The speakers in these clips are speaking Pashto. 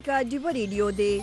का ډیوه ریډیو دی.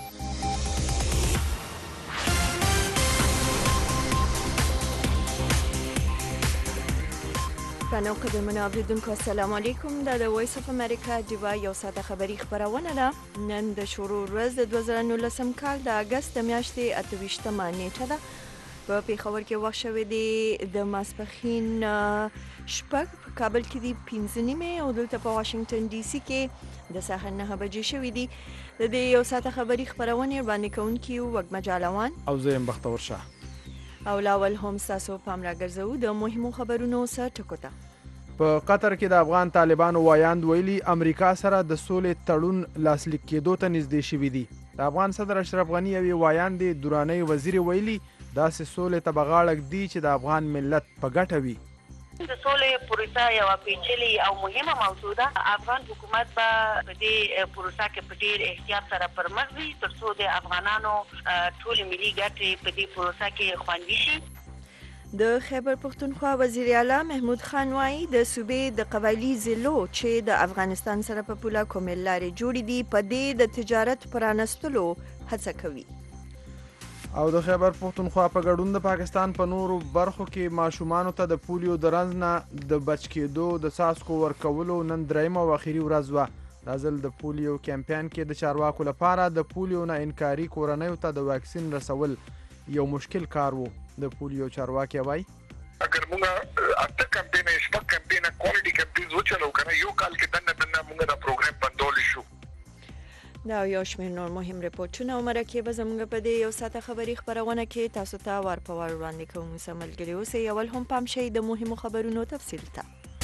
رانو قدرمنو اوریدونکو السلام علیکم. دا د وایس اف امریکا ډیوه یو ساده خبری خبرونه ده. نن د شروع ورځ د 2019 کال د اگست میاشتې 28مه نیټه ده. په پیښور کې وخت شوی دی د ماسپښین شپږ، په کابل کې دی 5:30 او دلته په واشنگټن ډي سي کې د سهار 9 بجې شوی دی. د دې یو ساده خبری خبرونه باندې کوونکی وګ مجالوان او زه بختور شاه او لاول هم تاسو پام راګرځو د مهمو خبرونو سره ټکو ته. په قطر کې د افغان طالبانو وایاند ویلي امریکا سره د سولې تړون لاسلیک کېدو ته نږدې شوي دي. د افغان صدر اشرف غني یوې وایاندې دوراني وزیر ویلي داسې سولې ته بغاړه ږدي چې د افغان ملت په ګټه وي. د سولې پروسه یو پیچلې او مهمه موضوع ده. افغان حکومت به په دې پروسه کې په ډېر احتیاط سره پرمخ ځي ترڅو د افغانانو ټول ملي ګټې په دې پروسه کې خوندي شي. د خیبر پختونخوا وزیر اعلی محمود خان وایي د صوبې د قبایلي ضلعو چې د افغانستان سره په پوله کومې لارې جوړې دي په دې د تجارت پرانستلو هڅه کوي. او د خیبر پختونخوا په ګډون د پاکستان په نورو برخو کې ماشومانو ته د پولیو د رنځ نه د بچ کېدو د څاڅکو ورکولو نن درېیمه او اخري ورځ وه. دا ځل د پولیو کمپاین کې د چارواکو لپاره د پولیو نه انکاري کورنیو ته د واکسین رسول یو مشکل کار وو. د پولیو چارواکي وایي اگر موږ اته کمپاین شپږ کمپاین کوالټي کمپاین وچلو کنه یو کال کې دنه موږ دا پروګرام بندول شو. دا یو شمېر نور مهم رپورټونه او مرکې به زموږ په دې یو ساعته خبري خبرونه کې تاسو ته ور په ور وړاندې کوو. سم ملګري اوسئ. اول هم پام شئ د مهمو خبرونو تفصیل ته.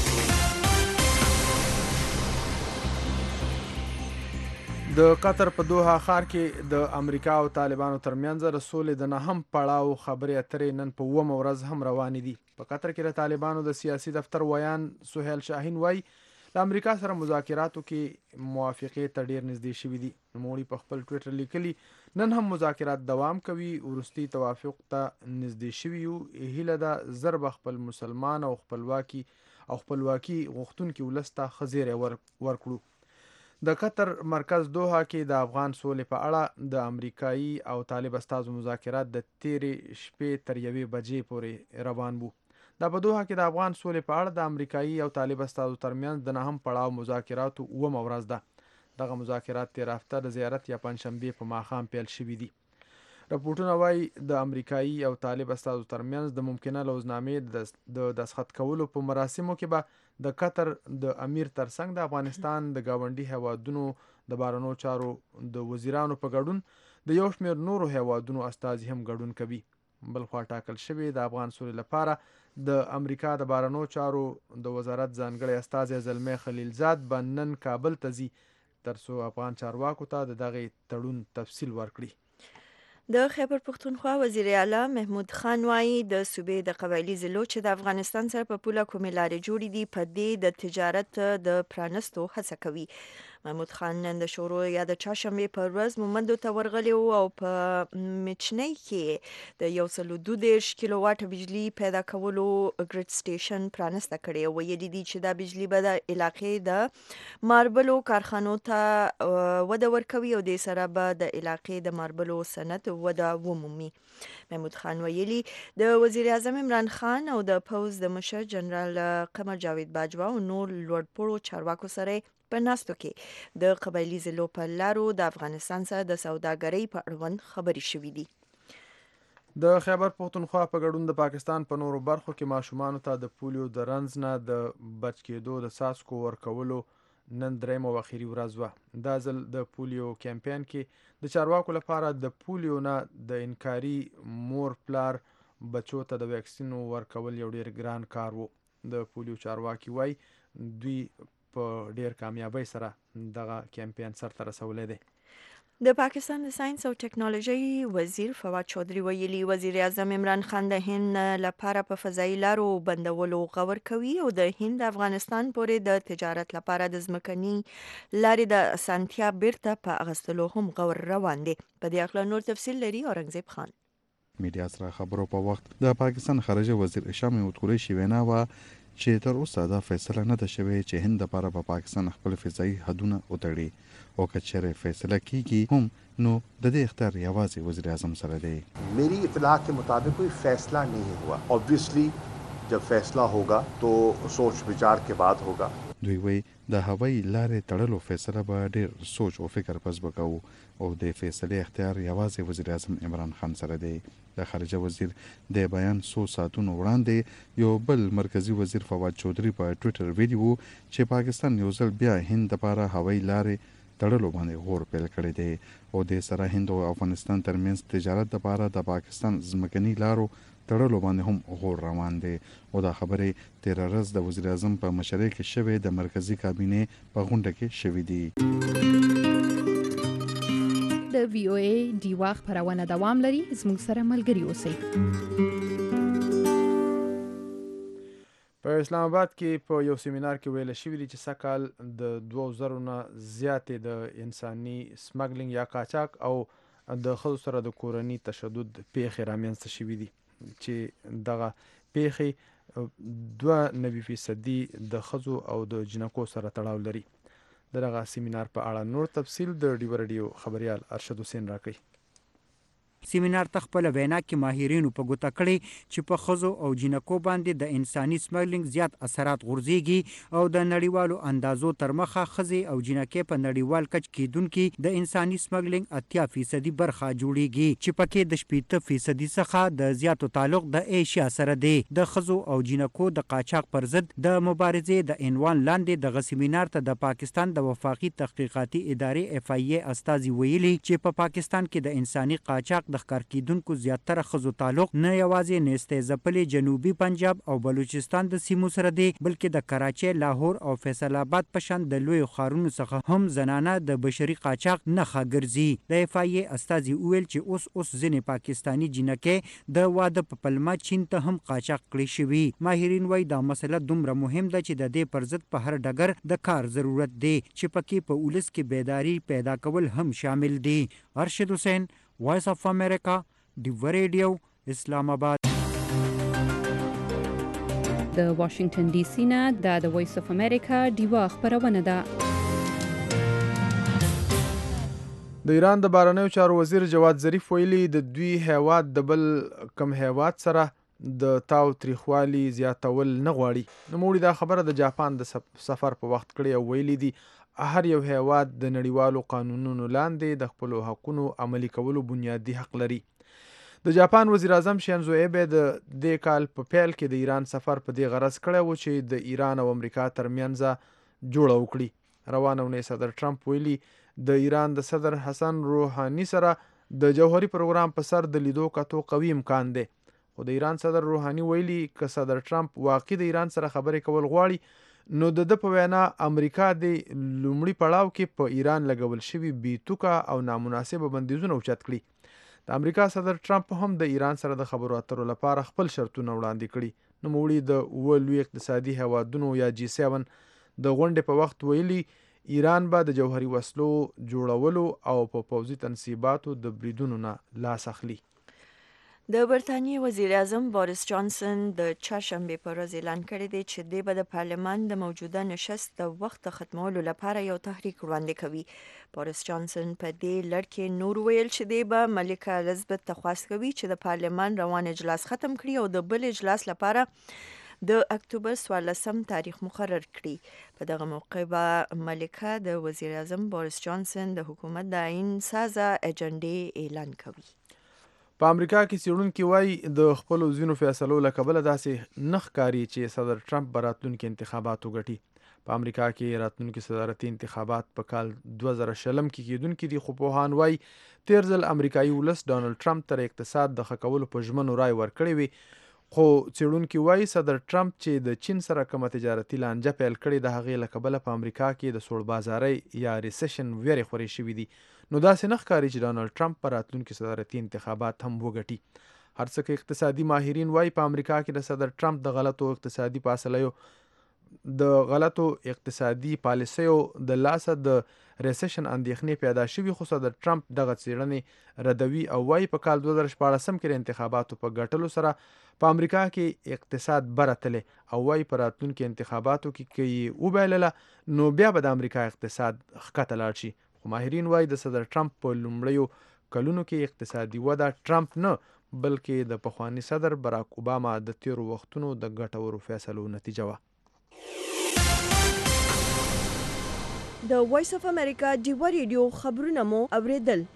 د قطر په دوحه ښار کې د امریکا او طالبانو ترمنځ د سولې د نهم پړاو خبرې اترې نن په 9مه ورځ هم روانې دي. په قطر کې د طالبانو د سیاسي دفتر ویان سهیل شاهین وایي د امریکا سره مذاکراتو کې موافقې ته ډیر نږدې شوي دي. نوموړي په خپل ټویټر لیکلي نن هم مذاکرات دوام کوي. وروستي توافق ته نږدې شوي یو. هیله ده زر به خپل مسلمان او خپلواکي غوښتونکي ولس ته ښه زیری ورکړو. د قطر مرکز دوحه کې د افغان سولې په اړه د امریکایي او طالب استازو مذاکرات د تیرې شپې تر 1 بجې پورې روان وو. دا په دوحه کې د افغان سولې په اړه د امریکایي او طالب استازو ترمنځ د نهم پړاو مذاکراتو 9مه ورځ ده. دغه مذاکرات تیر هفته د زیارت یا پنجشنبې په ماښام پیل شوي دي. رپورټونه وایي د امریکایي او طالب استازو ترمنځ د ممکنه لوزنامې د دستخط کولو په مراسمو کې به د قطر د امیر ترڅنګ د افغانستان د ګاونډي هیوادونو د بهرنیو چارو د وزیرانو په ګډون د یو شمېر نورو هیوادونو استازي هم ګډون کوي. بل خوا ټاکل شوی د افغان سولې لپاره د امریکا د بهرنیو چارو د وزارت ځانګړی استازی زلمی خلیلزاد به نن کابل ته ځي ترڅو افغان چارواکو ته د دغه تړون تفصیل ورکړي. د خیبر پختونخوا وزیر اعلی محمود خان وایي د صوبې د قبایلي ضلعو چې د افغانستان سره په پوله کومې لارې جوړې دي په دې د تجارت د پرانستو هڅه کوي. محمود خان نن د شروع یا د چهارشنبې پر ورځ مومندو ته ورغلی او په میچنۍ کې د 122 کیلو واټ بجلی پیدا کولو ګریډ سټیشن پرانسته کړې. ویلي دي چې دا بجلی به د علاقې د ماربلو کارخانو ته وده ورکوي او د سره به د علاقې د ماربلو صنعت وده ومومي. محمود خان ویلي د وزیر اعظم عمران خان او د پوز د مشر جنرال قمر جاوید باجوا او نور لوړپوړو چارواکو سره په ناستو کې د قبایلي ضلعو په لارو د افغانستان سره د سوداګرۍ په اړوند خبرې شوې دي. د خیبر پختونخوا په ګډون د پاکستان په نورو برخو کې ماشومانو ته د پولیو د رنځ نه د بچ کېدو د څاڅکو ورکولو نن درېیمه او اخري ورځ وه. دا ځل د پولیو کمپاین کې د چارواکو لپاره د پولیو نه د انکاري مور پلار بچو ته د واکسین ورکول یو ډیر ګران کار وو. د پولیو چارواکي وایي دوی په ډیر کامیابۍ سره دغه کمپاین سرته رسولی دی. د پاکستان د ساينس او ټکنالوژي وزیر فواد چودھری ویلي وزیر اعظم عمران خان د هند لپاره په فضایي لارو بندولو غور کوي او د هند افغانستان پورې د تجارت لپاره د ځمکني لارې د اسانتیا بیرته په اغستلو هم غور روان دي. په دې اړه نور تفصیل لري اورنګزیب خان. میډیا سره خبرو په وخت د پاکستان خارجه وزیر شاه محمود قریشي وینا و چې تر اوسه دا فیصله نه ده شوې چې هند لپاره په پاکستان خپل فضایي حدونه وتړي او که چېرې فیصله کیږي هم نو د دې اختیار یوازې وزیر اعظم سره دی. मेरी इत्तला के मुताबिक कोई फैसला नहीं हुआ. ऑब्वियसली जब फैसला होगा तो सोच विचार के बाद होगा. دوی وایي د هوایي لارې تړلو فیصله به ډېر سوچ او فکر پس به کوو او د فیصلې اختیار یوازې وزیر اعظم عمران خان سره دی. د خارجه وزیر د بیان څو ساعتونو وړاندې یو بل مرکزی وزیر فواد چودھری په ټویټر ویلي وو چې پاکستان یو ځل بیا هند لپاره هوایي لارې تړلو باندې غور پیل کړی دی او د سره هند او افغانستان ترمنځ تجارت لپاره د پاکستان ځمکني لارو تړلو باندې هم غور روان دی او دا خبرې تیر ورځ د وزیر اعظم په مشرۍ کې شوې د مرکزی کابینې په غونډه کې شوې دي. د وی او ای ډیوا خبرونه دوام لري. زموږ سره ملګري اوسئ. په اسلام آباد کې په یو سیمینار کې ویل شوي دي چې سږ کال د 2000 نه زیاتې د انساني سمګلینګ یا قاچاق او د ښځو سره د کورني تشدد پیښې رامنځته شوي دي چې دغه پیښې 92% د ښځو او د جنکو سره تړاو لري. دغه سیمینار په اړه نور تفصیل د ډیو رادیو خبريال ارشد حسین راکړي. سیمینار ته خپل وینا کې ماهرینو په ګوته کړي چې په ښځو او جنکو باندې د انساني سمګلینګ زیات اثرات غورځيږي او د نړیوالو اندازو تر مخه ښځې او جنکې په نړیوال کچ کېدونکي د انساني سمګلینګ 80% برخه جوړیږي چې پکې د 80% څخه د زیاتو تعلق د ایشیا سره دی. د ښځو او جنکو د قاچاق پر ضد د مبارزې د عنوان لاندې دغه سیمینار ته د پاکستان د وفاقي تحقیقاتي ادارې FIA استازي ویلي چې په پاکستان کې د انساني قاچاق د ښکار کیدونکو زیاتره ښځو تعلق نه یوازې نېستې ځپلې جنوبي پنجاب او بلوچستان د سیمو سره دی بلکې د کراچۍ، لاهور او فیصل آباد په شان د لویو ښارونو څخه هم زنانه د بشري قاچاق نښه ګرځي. د FIA استازي وویل چې اوس ځینې پاکستاني جنکې د واده په پلمه چین ته هم قاچاق کړی شوي. ماهرین وایي دا مسله دومره مهم ده چې د دې پر ضد په هر ډګر د کار ضرورت دی چې پکې په ولس کې بیداری پیدا کول هم شامل دي. ارشد حسین، وایس اف امریکا، ډیو ریډیو، اسلام آباد. د واشنگټن ډي سي نه د وایس اف امریکا ډیوا خبرونه ده. د ایران د بهرنیو چارو وزیر جواد ظریف ویلي د دوی هیواد د بل کم هیواد سره د تاو تریخوالي زیاتول نه غواړي. نوموړي دا خبره د جاپان د سفر په وخت کړې او ویلي دي هر یو هیواد د نړیوالو قانونونو لاندې د خپلو حقونو عملي کولو بنیادي حق لري. د جاپان وزیر اعظم شینزو ایبه د دې کال په پیل کې د ایران سفر په دې غرض کړی و چې د ایران او امریکا ترمنځ جوړه وکړي. روانه اونۍ صدر ټرمپ ویلي د ایران د صدر حسن روحاني سره د جوهري پروګرام په سر د لیدو کتو قوي امکان دی. خو د ایران صدر روحاني ویلي که صدر ټرمپ واقعي د ایران سره خبرې کول غواړي نو د په وینا امریکا د لومړي پړاو کې په ایران لګول شوي بیتوکا او نامناسبه بندیزونه اوچت کړي. د امریکا صدر ټرمپ هم د ایران سره د خبرو اترو لپاره خپل شرطونه وړاندې کړي. نوموړي د لوی اقتصادي هیوادونو یا G7 د غونډې په وخت ویلي ایران به د جوهري وسلو جوړولو او په پوځي تنصیباتو د بریدونو نه لاس اخلي. د برتانیې وزیر اعظم بوریس جانسن د چهارشنبې په ورځ اعلان کړی دی چې دی به د پارلمان د موجوده نشست د وخت ختمولو لپاره یو تحریک وړاندې کوي. بوریس جانسن په دې لړ کې نور ویل چې دی به ملکه الزبت ته خواست کوي چې د پارلمان روان اجلاس ختم کړي او د بل اجلاس لپاره د اکتوبر 14 تاریخ مقرر کړي. په دغه موقع به ملکه د وزیر اعظم بوریس جانسن د حکومت د عین سازه اجنډې اعلان کوي. په امریکا کې څېړونکي وایي د خپلو ځینو فیصلو له کبله داسې نه ښکاري چې صدر ټرمپ به راتلونکي انتخابات وګټي. په امریکا کې راتلونکي صدارتي انتخابات په کال 2020 کې کېدونکي دي خو پوهان وایي تیر ځل امریکایي ولس ډانلډ ټرمپ تر اقتصاد د ښه کولو په ژمنو رای ورکړې وي. خو څېړونکي وایي صدر ټرمپ چې د چین سره کومه تجارتي لانجه پیل کړې د هغې له کبله په امریکا کې د سوړ بازارۍ یا ریسیشن ویرې خورې شوي دي. نو داسې نه ښکاري چې ډانلډ ټرمپ په راتلونکي صدارتي انتخابات هم وګټي. هر څه کې اقتصادي ماهرین وایي په امریکا کې د صدر ټرمپ د غلطو اقتصادي فاصلیو د غلطو اقتصادي پالیسیو د لاسه د ریسیشن اندېښنې پیدا شوي، خو د ټرمپ دغه څېړنې ردوي او وایي په کال 2014 کې د انتخاباتو په ګټلو سره په امریکا کې اقتصاد برتلی او وایي په راتلونکي انتخاباتو کې که یې وبایلله نو بیا به د امریکا اقتصاد ښکته لاړ شي. خو ماهرین وایي د صدر ټرمپ په لومړیو کلونو کې اقتصادي وده ټرمپ نه بلکې د پخواني صدر براک اوباما د تیرو وختونو د ګټورو فیصلو نتیجه وه. د وایس اف امریکا ډیوه ریډیو خبرونه مو اوریدل.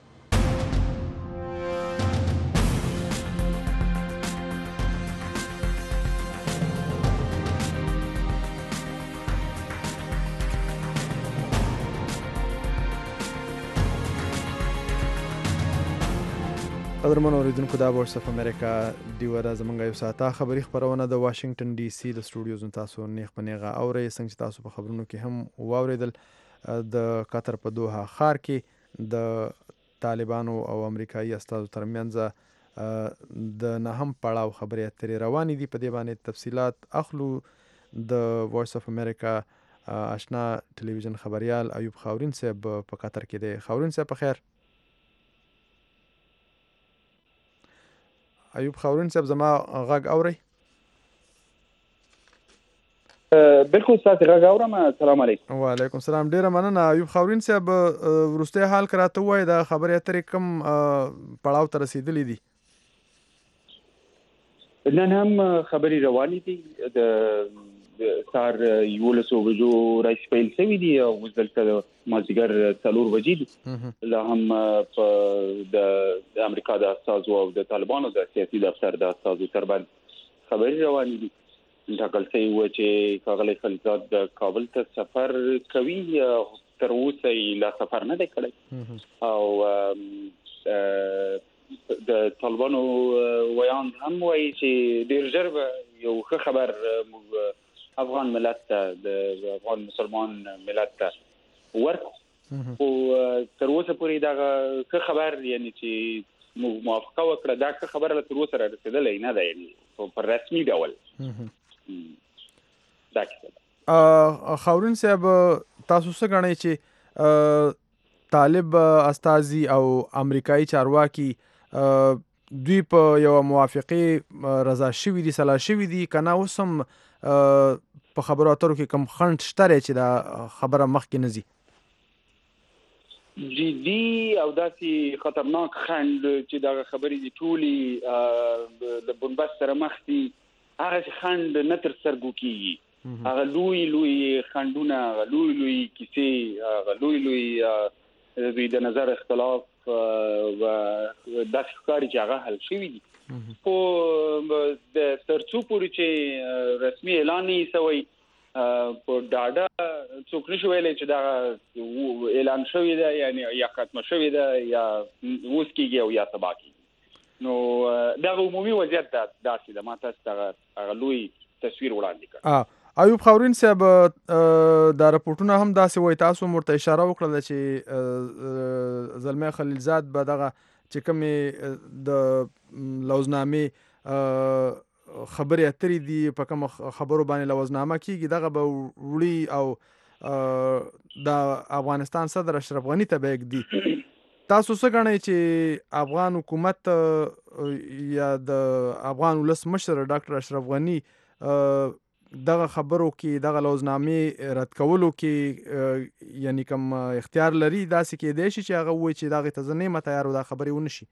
قدرمن اوریدونکو دا وایس اف امریکا ډیوه ده زمونږ یو ساعته خبري خپرونه د واشنگټن ډي سي د سټوډیوز تاسو نیغ په نیغه اورئ. څنګه چې تاسو په خبرونو کې هم واوریدل د قطر په دوحه ښار کې د طالبانو او امریکایي استازو ترمنځ د نهم پړاو خبرې اترې روانې دي. په دې باندې تفصیلات اخلو د وایس اف امریکا آشنا ټلویزیون خبریال ایوب خاورین صاحب په قطر کې دی. خاورین صاحب په خیر. ایوب خاورین صاحب زما غږ اورئ؟ بالکل ستاسو غږ اورم. السلام علیکم. وعلیکم السلام. ډیره مننه ایوب خاورین صاحب. وروستی حال که راته ووایي د خبرې اترې کوم پړاو ته رسېدلي دي؟ نن هم خبرې روانې دي. د سهار 11 بجو راځي پیل شوي دي او اوس دلته مازدیګر 4 بجې دي. لا هم د امریکا د استازو او د طالبانو د سیاسي دفتر د استازو ترمنځ خبرې روانې دي. ټاکل شوي وه چې ښاغلی خلیلزاد د کابل ته سفر کوي، تر اوسه یې لا سفر نه دی کړی او د طالبانو ویان هم وایي چې ډېر ژر به یو ښه خبر افغان ملت ته، د افغان مسلمان ملت ته ورکو. خو تر اوسه پورې دغه ښه خبر یعنی چې موږ موافقه وکړه دا ښه خبره له تر اوسه را رسېدلی نه ده، یعنې په رسمي ډول دا کیسه ده. خاورین صاحب تاسو څه ګڼئ چې طالب استازي او امریکایي چارواکي دوی په یو موافقه رضا شوي دي، سلا شوي دي که نه اوس هم په خبرو اترو کې کوم خنډ شته چې دا خبره مخکې نه ځي؟ جدي او داسې خطرناک خنډ چې دغه خبرې دي ټولې د بنبست سره مخ دي، هغه خنډ نه تر سترګو کېږي. هغه لوی لوی خنډونه، هغه لوی لوی کیسې، هغه لوی لوی د نظر اختلاف و داسې ښکاري چې هغه حل شوي دي. خو د تر څو پورې چې رسمي اعلان نه شوی په ډاډه څوک نشي ویلی چې دا اعلان شوی ده یعنی یا ختمه شوی ده یا اوس کېږي او یا سبا کېږي. نو دغه عمومي وضعیت داسې ده. ما تاسو ته هغه لوی تصویر وړاندې کړ. ایوب خاورین صاحب دا رپورټونه هم داسې وایي، تاسو ورته اشاره وکړله چې زلمی خلیلزاد به دغه چې کومې د لوزنامې خبرې اترې دي په کوم خبرو باندې لوزنامه کېږي دغه به وړي او د افغانستان صدر اشرف غني ته به یږدي. تاسو څه ګڼئ چې افغان حکومت یا د افغان ولس مشر ډاکټر اشرف غني دغه خبرو کې دغه لوزنامې رد کولو کې یعنی کوم اختیار لري؟ داسې کېدای شي چې هغه ووایي چې دغې ته زه نه یم تیار او دا خبرې ونه شي؟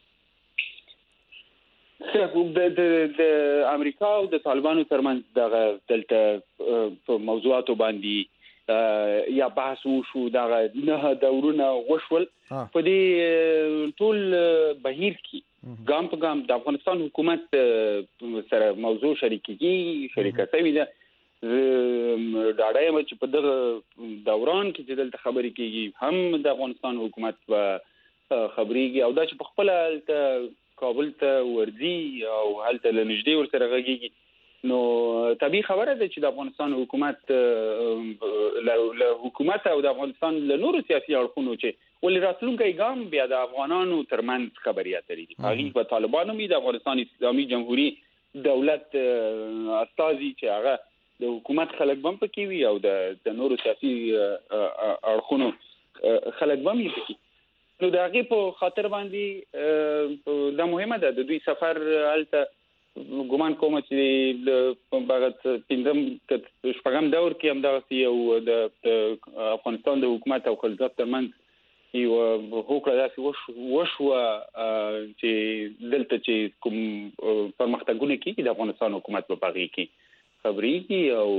د امریکا او د طالبانو ترمنځ دغه دلته په موضوعاتو باندې یا بحث وشو، دغه 9 دورونه وشول. په دې ټول بهیر کې ګام په ګام د افغانستان حکومت سره موضوع شریکه شوې ده. ډاډه یم چې په دغه دوران کې چې دلته خبرې کېږي هم د افغانستان حکومت به خبرېږي او دا چې په خپله هلته کابل ته ورځي او هلته له نږدې ورسره غږېږي. نو طبیعي خبره ده چې د افغانستان حکومت له حکومت او د افغانستان له نورو سیاسي اړخونو چې ولې راتلونکی ګام بیا د افغانانو ترمنځ خبرې اترې دي. هغې په طالبانو مې د افغانستان اسلامي جمهوري دولت استازي چې هغه د حکومت خلک بم پکې وي او د نورو سیاسي اړخونو خلک بم یې پکې. نو دا غي په خاطر باندې دا مهمه ده د دوی سفر الته ګومان کوم چې د بغت پندم شپږم دور کې هم دا یو د افغانستان د حکومت او خلافت ترمنځ یو هوکړه داسې وشو چې دلته چې کوم پرمختګونه کیږي د افغانستان حکومت په پاغي کې خبريږي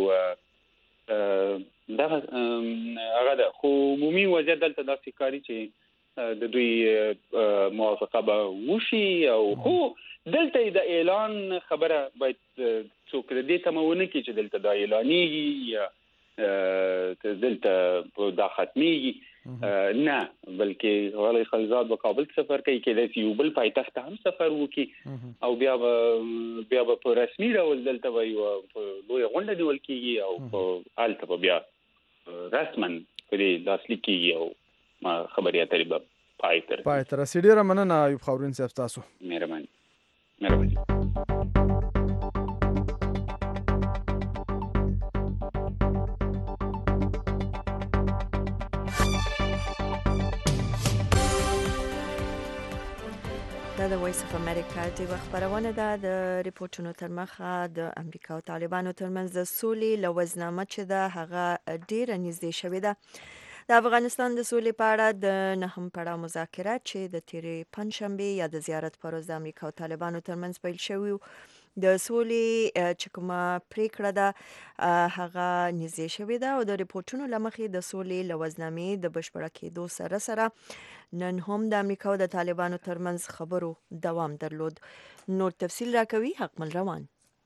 او دا هغه د عمومي وضعیت دلته داسې کاری چې د دوی موافقه به وشي او خو دلته د اعلان خبره باید څوک دې تمونه کې چې دلته د اعلاني یا دلته د ختمي نه بلکې ولې خلزاد په کابل سفر کوي کې د یو بل پایتخت هم سفر وکي او بیا به په رسمي ډول دلته وي او لوی غونډه نیول کیږي او په الته بیا رسمن په لاسلیک کیږي او ما خبري اترې په پایتر سیډیره مننه ایوب خاورین صاحب تاسو مهرباني. دا د وایس اف امریکا د خبرونه ده د ریپورتونو تر مخه د امریکا او طالبانو ترمنځ د سولې لوزنامه چې ده هغه ډیره نږدې شوې ده. د افغانستان د سولې په اړه د نهم پړاو مذاکرات چې د تیرې پنځشنبه یا د زیارت پر ورځ د امریکا او طالبانو ترمنځ پیل شوی د سولې چې کومه پریکړه ده هغه نږدې شوې ده او د ریپورتونو لمخې د سولې لوزنامې د بشپړه کېدو سره نن هم د امریکا او د طالبانو ترمنځ خبرو دوام درلود. نور تفصیل راکوي حقمل روان.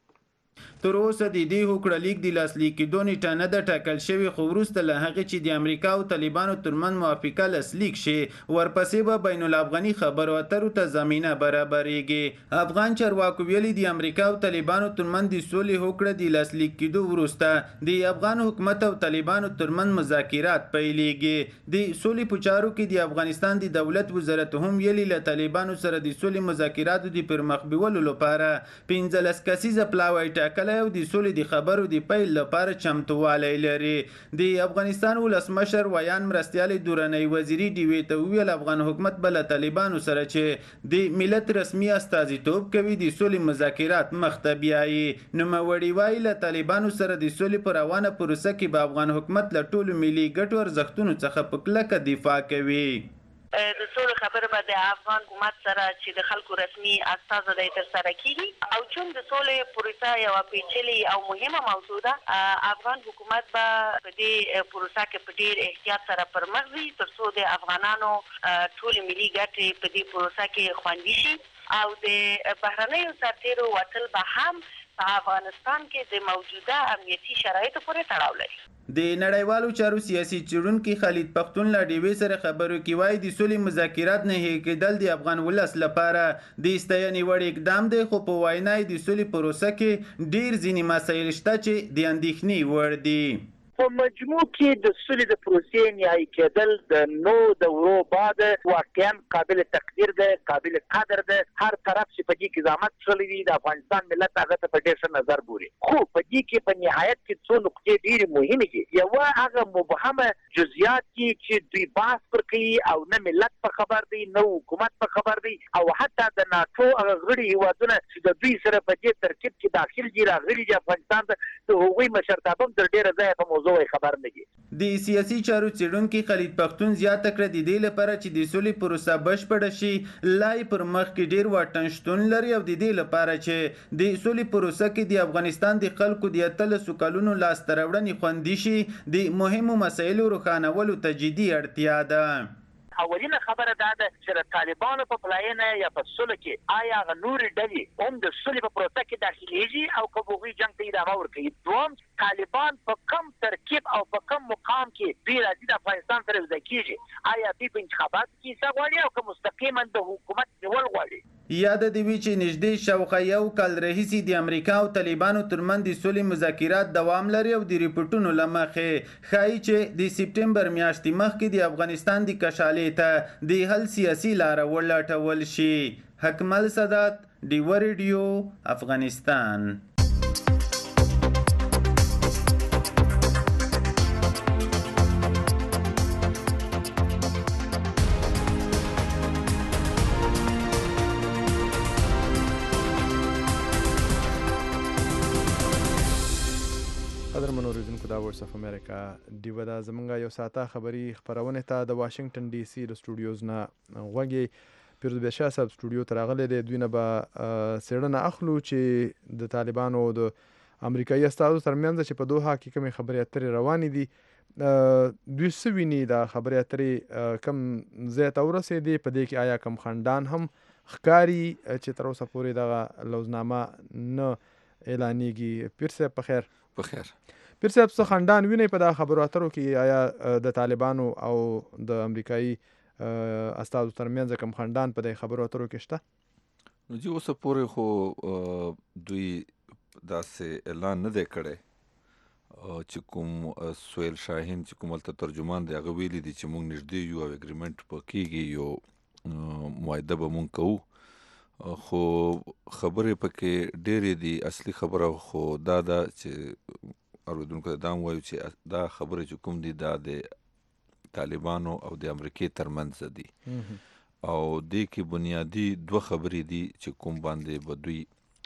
تر اوسه د دې هوکړه لیک د لاسلیک کېدو نیټه نه ده ټاکل شوې خو وروسته له هغې چې د امریکا او طالبانو ترمنځ موافقه لاسلیک شي ورپسې به بین الافغاني خبرو اترو ته زمینه برابرېږي. افغان چارواکو ویلي د امریکا او طالبانو ترمنځ د سولې هوکړه د لاسلیک کېدو وروسته د افغان حکومت او طالبانو ترمنځ مذاکرات پیلېږي. د سولې په چارو کې د افغانستان د دولت وزارت هم ویلي له طالبانو سره د سولې مذاکراتو د پرمخ بیولو لپاره 15 کسیزه پلاوی ټاکلی او د سولې د خبرو د پیل لپاره چمتووالی لري. د افغانستان ولسمشر ویان مرستیال دورنۍ وزیري ډیوې ته وویل افغان حکومت به له طالبانو سره چې د ملت رسمي استازیتوب کوي د سولې مذاکرات مخته بیایي. نوموړي وایي له طالبانو سره د سولې په روانه پروسه کې به افغان حکومت له ټولو ملي ګټو ارزښتونو څخه په کلکه دفاع کوي. د سولې خبره به د افغان حکومت سره چې د خلکو رسمي استازي تر سره کیږي او چې د سولې پروسه یو پیچلې او مهمه موضوع ده. افغان حکومت به په دې پروسه کې په ډیر احتیاط سره پرمخ ځي ترڅو د افغانانو ټول ملي ګټې په دې پروسه کې خوندي شي او د بهرنیو سرتیرو وتل به هم په افغانستان کې د موجوده امنیتي شرایطو پورې تړاو لري. د نړیوالو چارو سیاسي څېړونکي خالد پښتون له ډیوې سره خبرو کې وایي د سولې مذاکرات نه کېدل د افغان ولس لپاره د ستاینې وړ اقدام دی خو په وینا یې د سولې پروسه کې ډیر ځینې مسایل شته چې د اندېښنې وړ دي. په مجموع کې د سولې د پروسې نیایي کېدل د نو د ورو بعد واقعا قابل تقدیر ده قابل قدر ده. هر طرف چې په دې کې زحمت کړی دی د افغانستان ملت هغه ته په ډېر ښه نظر ګوري خو په دې کې په نهایت کې څو نقطې ډېرې مهمې دي. یوه هغه مبهمه جزئیات چې دوی بحث پر کوي او نه ملت په خبر دی نه حکومت په خبر دی او حتی د ناټو هغه غړي هیوادونه چې د دوی سره په دې ترکیب کې داخل دي راغلي دي افغانستان ته د هغوی مشرتابه هم تر ډېره ځایه په موضوع خبر نه دي. د سیاسي چارو څېړونکي خالد پښتون زیاته کړه د دې لپاره چې د سولې پروسه بشپړه شي لای پر مخ کې ډیر واټن شتون لري او د دې لپاره چې د سولې پروسه کې د افغانستان د خلکو د 13 کلونو لاسته راوړنې خوندي شي د مهمو مسایلو روښانولو ته جدي اړتیا ده. اولینه خبره دا ده چې د طالبانو په پلاینه یا په سولې کې آیا هغه نورې ډلې هم د سولې په پروسه کې داخليږي او که هغوی جنګ ته ادامه ورکوي. دوم طالبان په کم ترکیب او په کم مقام کې دوی راځي د افغانستان سره یوځای کېږي. آیا دوی په انتخاباتو کې حصه غواړي او که مستقیما د حکومت نیول غواړي. یاد دی وی چې نږدې شاوخوا یو کال راهیسې د امریکا او طالبانو ترمنځ د سولې مذاکرات دوام لري او د ریپورتونو له مخې ښایي چې د سپټمبر میاشتې مخکې د افغانستان د کشالې ته د حل سیاسي لاره ولټول شي. حکمل سادات ډیوه ریډیو افغانستان. وایس اف امریکا ډیوه دا زمونږ یو ساعته خبري خبرونه ته د واشنگټن ډي سي د سټوډیوز نه غوږی پیروز بشا صاحب سټوډیو ته راغلی دی. دوی نه به څېړنه اخلو چې د طالبانو او د امریکایي استازو ترمنځ چې په دوحه کې کومې خبرې اترې روانې دي دوی څه ویني دا خبرې اترې کم ځای ته ورسېدې په دې کې آیا کم خنډان هم ښکاري چې تر اوسه پورې دغه لوزنامه نه اعلانېږي. پیر صاحب په خیر پیر صاحب څه خنډان وینئ په دا خبرو اترو کې؟ آیا د طالبانو او د امریکایي استازو ترمنځ کوم خنډان په دې خبرو اترو کې شته؟ نو جی اوسه پورې خو دوی داسې اعلان نه دی کړی چې کوم سهیل شاهین چې کوم هلته ترجمان دی هغه ویلي دي چې موږ نږدې یو او اګریمنټ به کېږي یو معاهده به موږ کوو، خو خبرې پکې ډېرې دي. اصلي خبره خو دا ده چې اورېدونکو ته دا هم وایو چې دا خبرې چې کوم دي دا د طالبانو او د امریکې ترمنځ دي او دې کې بنیادي دوه خبرې دي چې کوم باندې به دوی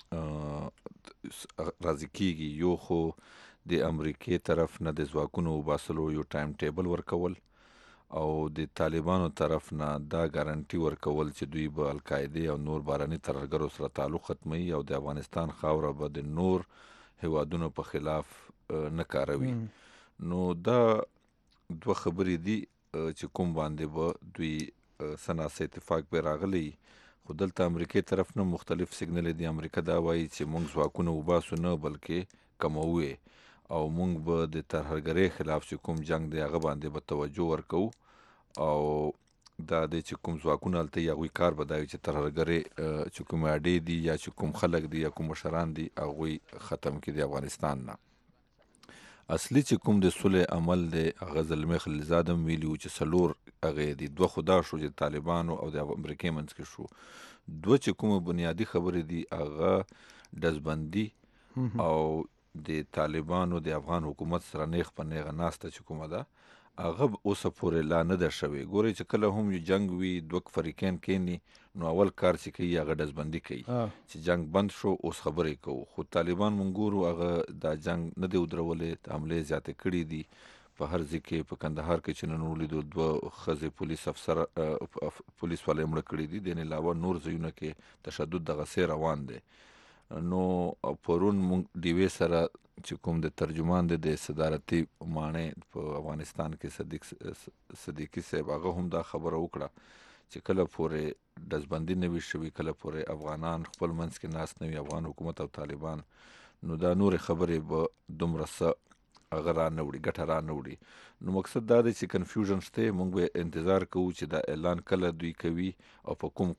راضي کېږي. یو خو د امریکې طرف نه د ځواکونو وباسلو یو ټایم ټیبل ورکول او د طالبانو طرف نه دا ګارنټي ورکول چې دوی به القاعدې او نور بهرني ترهګرو سره تعلق ختموي او د افغانستان خاوره به د نور هیوادونو په خلاف نه کاروي. نو دا دوه خبرې دي چې کوم باندې به دوی سناسه اتفاق به راغلی. خو دلته امریکې طرف نه مختلف سیګنل دي. امریکا دا وایي چې موږ ځواکونه وباسو نه بلکې کموو او موږ به د ترهګرۍ خلاف چې کوم جنگ دی هغه باندې به توجه ورکوو او دا دی چې کوم ځواکونه هلته یې هغوی کار به دا وي چې ترهګرۍ چې کوم اډې دي یا چې کوم خلک دي یا کوم مشران دي هغوی ختم کړي د افغانستان نه. اصلي چې کوم د صلح عمل دی هغه زلمي خلیلزاد هم ویلي وو چې څلور هغې دي. دوه خو دا شو چې طالبانو او د امریکې منځ کې شو. دوه چې کومه بنیادي خبرې دي هغه ډزبندي او د طالبانو د افغان حکومت سره نیغ په نیغه ناسته چې کومه ده هغه اوسه پورې لا نه ده شوې. ګورئ چې کله هم یو جنګ وي دوه فریقین کینی نو اول کار چې کوي هغه ډزبندي کوي چې جنگ بند شو اوس خبرې کوو. خو طالبان مونږ ګورو هغه دا جنگ نه دی ودرولې، حملې زیاتې کړي دي. په هر ځای کې په کندهار کې چې نن ولیدو دوه ښځې پولیس افسر پولیس والا یې مړه کړي دي. دې نه علاوه نور ځایونه کې تشدد دغسې روان دی. نو پرون مونږ ډیوې سره چې کوم د ترجمان دی د صدارتي ماڼۍ په افغانستان کې صدیقي صاحب هغه هم دا خبره وکړه چې کله پورې ډزبندي نه وي شوي، کله پورې افغانان خپل منځ کې ناست نه وي افغان حکومت او طالبان، نو دا نورې خبرې به دومره څه هغه را نه وړي ګټه را نه وړي. نو مقصد دا دی چې کنفیوژن شته. مونږ به انتظار کوو چې دا اعلان کله دوی کوي او په کوم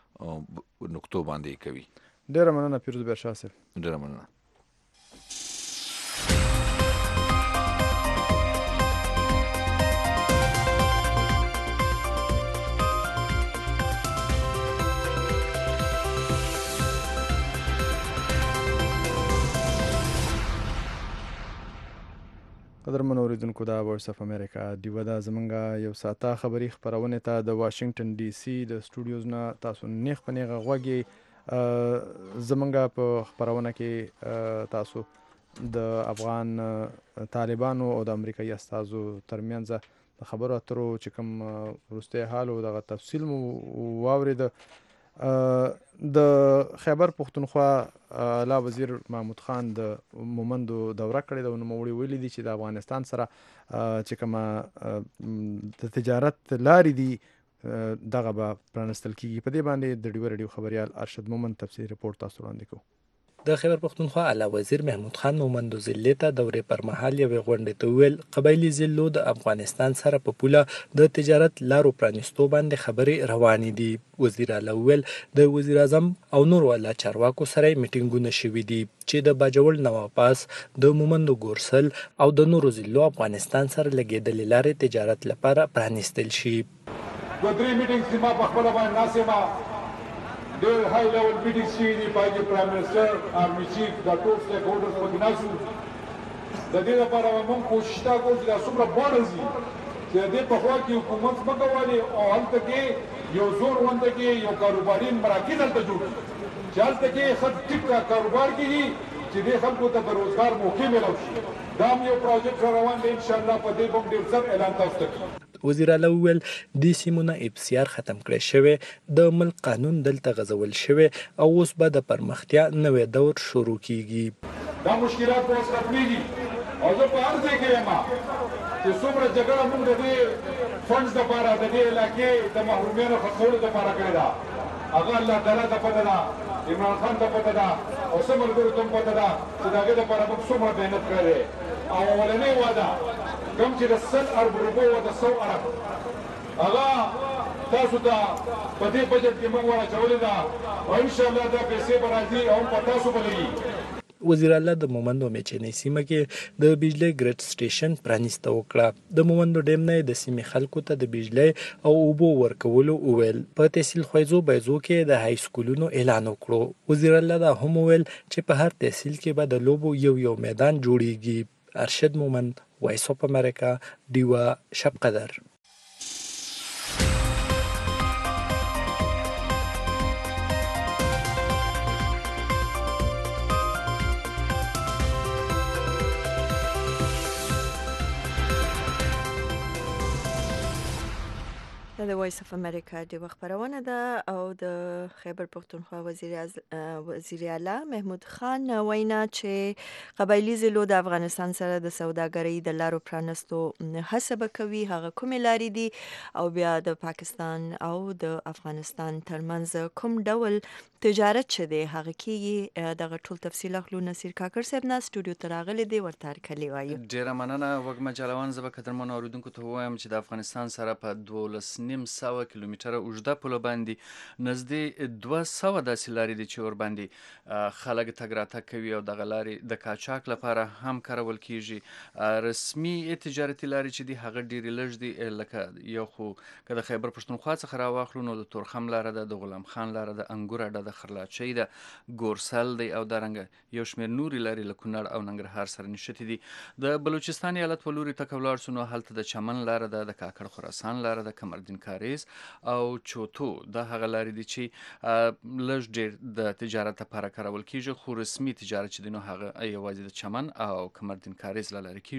نقطو باندې کوي. ډېره مننه پیروز بشا صاحب. ډېره مننه. قدرمن اوریدونکو دا وایس اف امریکا ډیوه دا زمونږ یو ساعته خبري خپرونې ته د واشنگټن ډي سي د سټوډیوز نه تاسو نیغ په نیغه غوږی. زمونږ په خپرونه کې تاسو د افغان طالبانو او د امریکایي استازو ترمنځ د خبرو اترو چې کوم وروستی حال او دغه تفصیل مو واورېده. د خیبر پښتونخوا اعلی وزیر محمود خان د مومندو دوره کړې ده. نوموړي ویلي دي چې د افغانستان سره چې کومه د تجارت لارې دي دغه به پرانستل کېږي. په دې باندې د ډیوه رادیو خبریال ارشد مومند تفصیلي رپورټ تاسو وړاندې کوو. د خیبر پښتونخوا اعلی وزیر محمود خان مومندو ضلع ته دورې پر مهال یوې غونډې ته وویل قبایلي ضلعو د افغانستان سره په پوله د تجارت لارو پرانیستو باندې خبرې روانې دي. وزیر اعلی وویل د وزیر اعظم او نورو اعلی چارواکو سره میټینګونه شوي دي چې د باجوړ نواپاس د مومندو ګورسل او د نورو ضلعو افغانستان سره لګېدلې لارې تجارت لپاره پرانیستل شي. دو درې میټینګ چې ما په خپله باندې ناسې ډېر های لیول میټینګ شوي دي. په هغې پرایم منسټر آرمي چیف دا ټول سټیک هولډرز پکې ناست وو. د دې لپاره به موږ کوشش دا کوو چې دا څومره بڼه ځي چې د دې په خوا کې حکومت ځمکه والي او هلته کې یو زور غونډه کې یو کاروباري مراکز هلته جوړ کړي چې هلته کې ښه ټیک کاروبار کېږي چې دې خلکو ته د روزګار موقع میلاو شي. دا یو پروجیکټ روان دی ان شاء الله په دې باندې ډیر ژر اعلان تاسو ته کوي. وزیر اعلی وویل د سیمونه افسیار ختم کړی شوی، د ملک قانون دلته غځول شوی او اوس به د پرمختیا نوې دور شروع کیږي. دا مشکلات به اوس ختمیږي او زه په هر ځای کې یم چې څومره جګړه موږ د دې فنډز دپاره د دې علاقې د محرومیانو خرڅولو دپاره کړې ده، هغه الله تعالی ته پته ده، عمران خان ته پته ده او څه ملګرو ته هم پته ده چې د هغې دپاره موږ څومره محنت کړی دی. او اولنۍ وعده کوم چې د 100 ارب روپو و د 100 ارب هغه تاسو ته په دې بجټ کې موږ ورچولې ده او انشاءالله دا پیسې به راځي او هم په تاسو به لګي. وزیر اعلی د مومندو میچنۍ سیمه کې د بجلی ګریډ سټیشن پرانیسته وکړه. د مومندو ډیم نه د سیمې خلکو ته د بجلی او اوبو ورکولو وویل. په تحصیل خویزو بایزو کې د های سکولونو اعلان وکړو. وزیر اعلی دا هم وویل چې په هر تحصیل کې به د لوبو یو میدان جوړیږي. ارشد مومند، وایس اف امریکا، ډیوا شب قدر. د وایس اف امریکا د خبرونه ده او د خیبر پختونخوا وزیر اعلی محمود خان وینا چې قبایلی ضلعو د افغانستان سره د سوداګرۍ د لارو پرانستو هڅه کوي. هغه کومې لارې دي او بیا د پاکستان او د افغانستان ترمنځ کوم ډول تجارت چې دی هغه کیږي. دغه ټول تفصیل اخلو. نصیر کاکر صاحب نه سټوډیو ته راغلی دی، ورته هرکلی وایو. ډیره مننه وګمه جلوان. زه به قدرمنو اوریدونکو ته وایم چې د افغانستان سره په 12.5 کیلومتره اوږده پوله باندې نږدې 200 داسې لارې دي چې ور باندې خلک تګ راتګ کوي او دغه لارې د قاچاق لپاره هم کارول کیږي. رسمي تجارتي لارې چې دي هغه ډېرې لږ دي، لکه یو خو که د خیبر پښتونخوا څخه راواخلو نو د تورخم لاره ده، د غلام خان لاره ده، انګور اډه ده، خرلاچۍ ده، ګورسل دی او دارنګه یو شمېر نورې لارې له کونړ او ننګرهار سره نښتې دي. د بلوچستان ایالت په لوري ته که ولاړ شو نو هلته د چمن لاره ده، د کاکړ خراسان لاره ده، کمردین کاریز او چوتو دا هغه لارې دي چې لږ ډېر د تجارت لپاره کارول کیږي، خو رسمي تجارت چې دی نو هغه یوازې د چمن او کمردین کاریز له لارې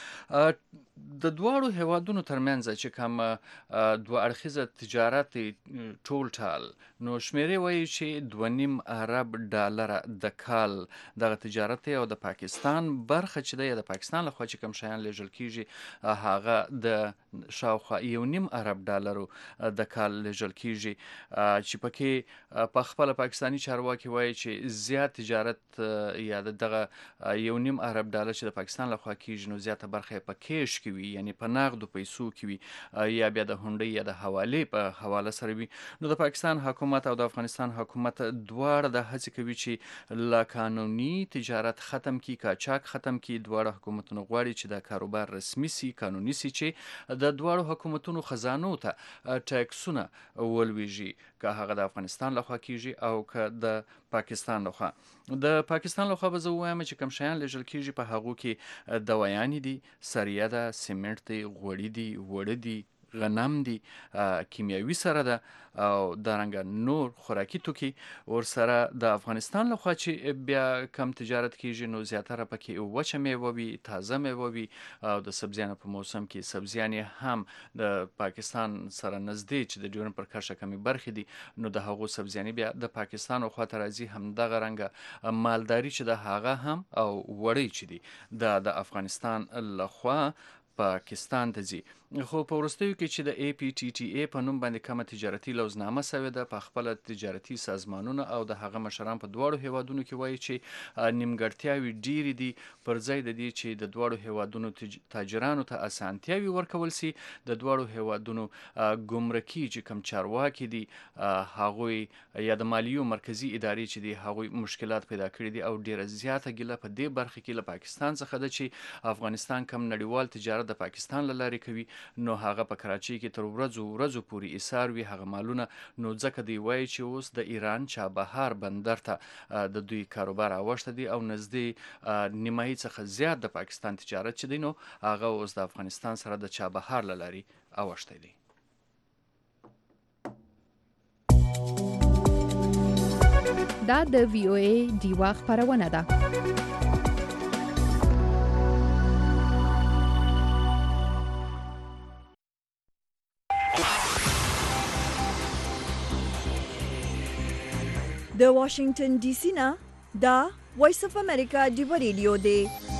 کیږي. د دواړو هیوادونو ترمنځ چې کوم دوه اړخیزه تجارت ټول ټال نو شمیرې وایي چې 2.5 ارب ډالره د کال دغه تجارت او د پاکستان برخه چې دی د پاکستان لخوا چې کوم شیان لیږل کیږي هغه د شاوخوا 1.5 ارب ډالرو د کال لیږل کیږي، چې پکې په خپل پاکستانی چارواکي وایي چې زیات تجارت یا دغه 1.5 ارب ډالر چې د پاکستان لخوا کیږي نو زیاته برخه په کیش کې وي، یعنی په نغدو پیسو کې وي یا بیا د هونډۍ یا د حوالې په حواله سره وي. نو د پاکستان حکومت او د افغانستان حکومت دواړه د هڅې کوي چې لا قانوني تجارت ختم کی، قاچاق ختم کی. دواړه حکومتونو غواړي چې د کاروبار رسمي سي، قانوني سي، چې د دواړو حکومتونو خزانو ته ټیکسونه ولویږي، که هغه د افغانستان لخوا کیږي او که د پاکستان لخوا. د پاکستان لخوا به زه ووایم چې کوم شیان لیږل کیږي په هغو کې دوایانې دي، سریه ده، سیمنټ دی، غوړي دي، وړه دي، غنم دي، کیمیاوي سره ده او دارنګه نور خوراکي توکي. ورسره د افغانستان لخوا چې بیا کم تجارت کیږي نو زیاتره پکې وچه میوه وي، تازه میوه وي او د سبزیانو په موسم کې سبزیانې هم د پاکستان سره نږدې چې د ډیورنډ پر کرښه کمې برخې دي نو د هغو سبزیانې بیا د پاکستان خوا ته راځي. همدغه رنګه مالداري چې د هغه هم او وړۍ چې دي د افغانستان لخوا پاکستان ته ځي. خو په وروستیو کې چې د APTTA په نوم باندې کومه تجارتي لوزنامه سوې ده، په خپل تجارتي سازمانونه او د هغه مشران په دواړو هیوادونو کې وایي چې نیمګړتیاوې ډېرې دي، پر ځای د دې چې د دواړو هیوادونو تاجرانو ته اسانتیاوې ورکول سي. د دواړو هیوادونو ګمرکي چې کوم چارواکي دي هغوی یا د مالیو مرکزی ادارې چې دي هغوی مشکلات پیدا کړي دي او ډېره زیاته ګیله په دې برخه کې له پاکستان څخه ده چې افغانستان کم نړیوال تجارت د پاکستان له لارې کوي نو هغه په کراچۍ کې تر ورځو پورې ایثار وي هغه مالونه. نو ځکه دی وایي چې اوس د ایران چابهار بندر ته د دوی کاروبار اوښته دي او نږدې نیمایي څخه زیات د پاکستان تجارت چې دی نو هغه اوس د افغانستان سره د چابهار له لارې اوښتی دی. دا د VOA ډیوا خبرونه ده. د واشنگټن ډي سي نه دا وایس اف امریکا ډیو ریډیو دی.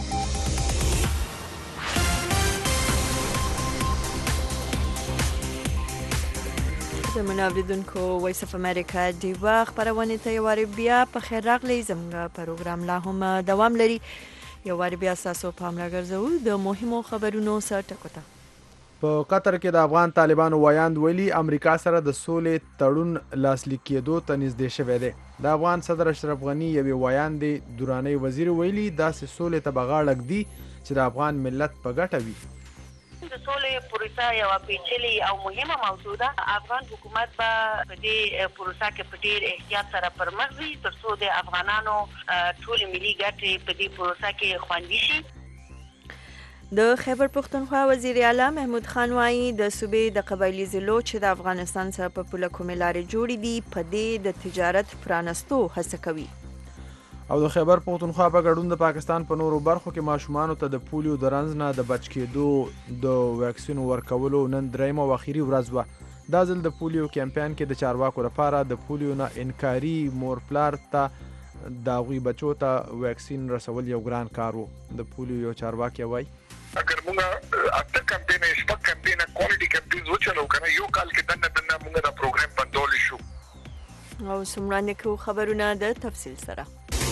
د منوریدونکو وایس اف امریکا ډیو خبرونه ته یو واری بیا په خیر راغلی. زموږ پروګرام لا هم دوام لري. یو واری بیا تاسو پام راګرځو د مهمو خبرونو سره ټکوته. په قطر کې د افغان طالبانو وایاند ویلي امریکا سره د سولې تړون لاسلیک کېدو ته نږدې شوی دی. د افغان صدر اشرف غني یوې وایاند دوراني وزیر ویلي داسې سولې ته بغاړه ږدي چې د افغان ملت په ګټه وي. د سولې پروسه یو پیچلې او مهمه موضوع ده. افغان حکومت به په دې پروسه کې په ډېر احتیاط سره پرمخ ځي ترڅو د افغانانو ټول ملي ګټې په دې پروسه کې خوندي شي. د خیبر پختونخوا وزیر اعلی محمود خان وایي د صوبې د قبایلی ضلعو چې د افغانستان سره په پوله کومې لارې جوړې دي په دې د تجارت پرانستو هڅه کوي. او د خیبر پختونخوا په ګډون د پاکستان په نورو برخو کې ماشومانو ته د پولیو د رنځ نه د بچ کېدو د ویکسین ورکولو نن درېیمه او اخري ورځ وه. دا ځل د پولیو کمپاین کې د چارواکو لپاره د پولیو نه انکاري مور پلار ته د هغوی بچو ته ویکسین رسول یو ګران کار و. د پولیو یو چارواکی وایي اگر موږ اته کمپاین شپږ کمپاین کوالټي کمپاین وچلو کنه یو کال کې دنه موږ دا پروګرام بندول شو. او سمرانه کو خبرونه د تفصیل سره.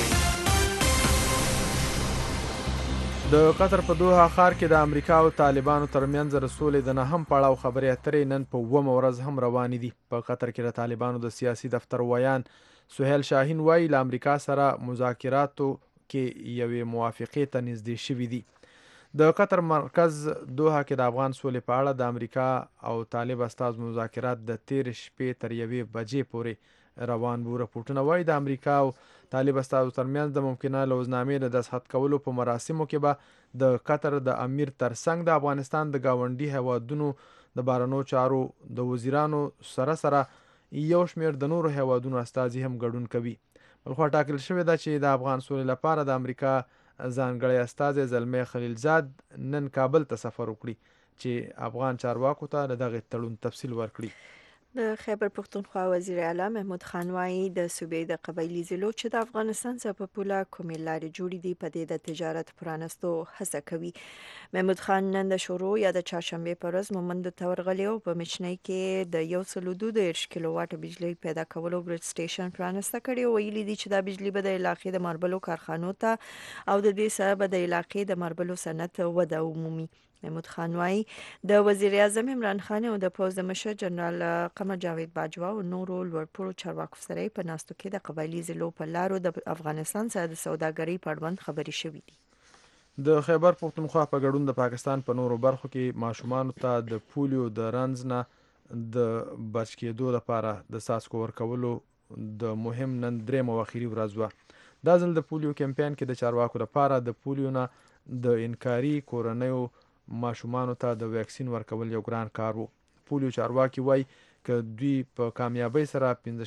د قطر په دوحه ښار کې د امریکا او طالبانو ترمنځ د سولې د نهم پړاو خبرې اترې نن په 9 ورځ هم روانې دي. په قطر کې د طالبانو د سیاسي دفتر ویان سهیل شاهین وایي له امریکا سره مذاکراتو کې یوې موافقې ته نږدې شوي دي. د قطر مرکز دوحه کې د افغان سولې په اړه د امریکا او طالب استازو مذاکرات د 13 شپې تر 1 بجې پورې روان وو. رپورټونه وایي د امریکا او طالب استازو ترمنځ د ممکنه لوزنامې د دستخط کولو په مراسمو کې به د قطر د امیر ترڅنګ د افغانستان د گاونډي هیوادونو د بهرنیو چارو د وزیرانو سره یو شمېر د نورو هیوادونو استازي هم ګډون کوي. بلخوا ټاکل شوې ده چې د افغان سولې لپاره د امریکا ځانګړی استازی زلمی خلیلزاد نن کابل ته سفر وکړي چې افغان چارواکو ته د دغه تړون تفصیل ورکړي. د خیبر پختونخوا وزیر اعلی محمود خان وایي د صوبې د قبایلی ضلعو چې د افغانستان سره په پوله کومې لارې جوړې دي په دې د تجارت پرانستو هڅه کوي. محمود خان نن د شروع یا د چهارشنبې پر ورځ مومند ته ورغلی او په مچنۍ کې د 132 کیلو واټ بجلی پیدا کولو برید سټیشن پرانسته کړي او ویلي دي چې دا بجلی به د علاقې د ماربلو کارخانو ته او د دې سره به د علاقې د ماربلو صنعت وده ومومي. محمود خان وایي د وزیر اعظم عمران خان او د پوځ مشر جنرال قمر جاوید باجوا او نورو لوړپوړو چارواکو سره په ناستو کې د قبایلی ضلعو په لارو د افغانستان سره د سوداګرۍ په اړوند خبرې شوې دي. د خیبر پختونخوا په ګډون د پاکستان په نورو برخو کې ماشومانو ته د پولیو د رنځ نه د بچ کېدو لپاره د څاڅکو ورکولو د مهم نن درېیمه او اخري ورځ وه. دا ځل د پولیو کمپاین کې د چارواکو لپاره د پولیو نه د انکاري کورنیو ماشومانو ته د ویکسین ورکول یو ګران کار وو. پولیو چارواکي وایي که دوی په کامیابۍ سره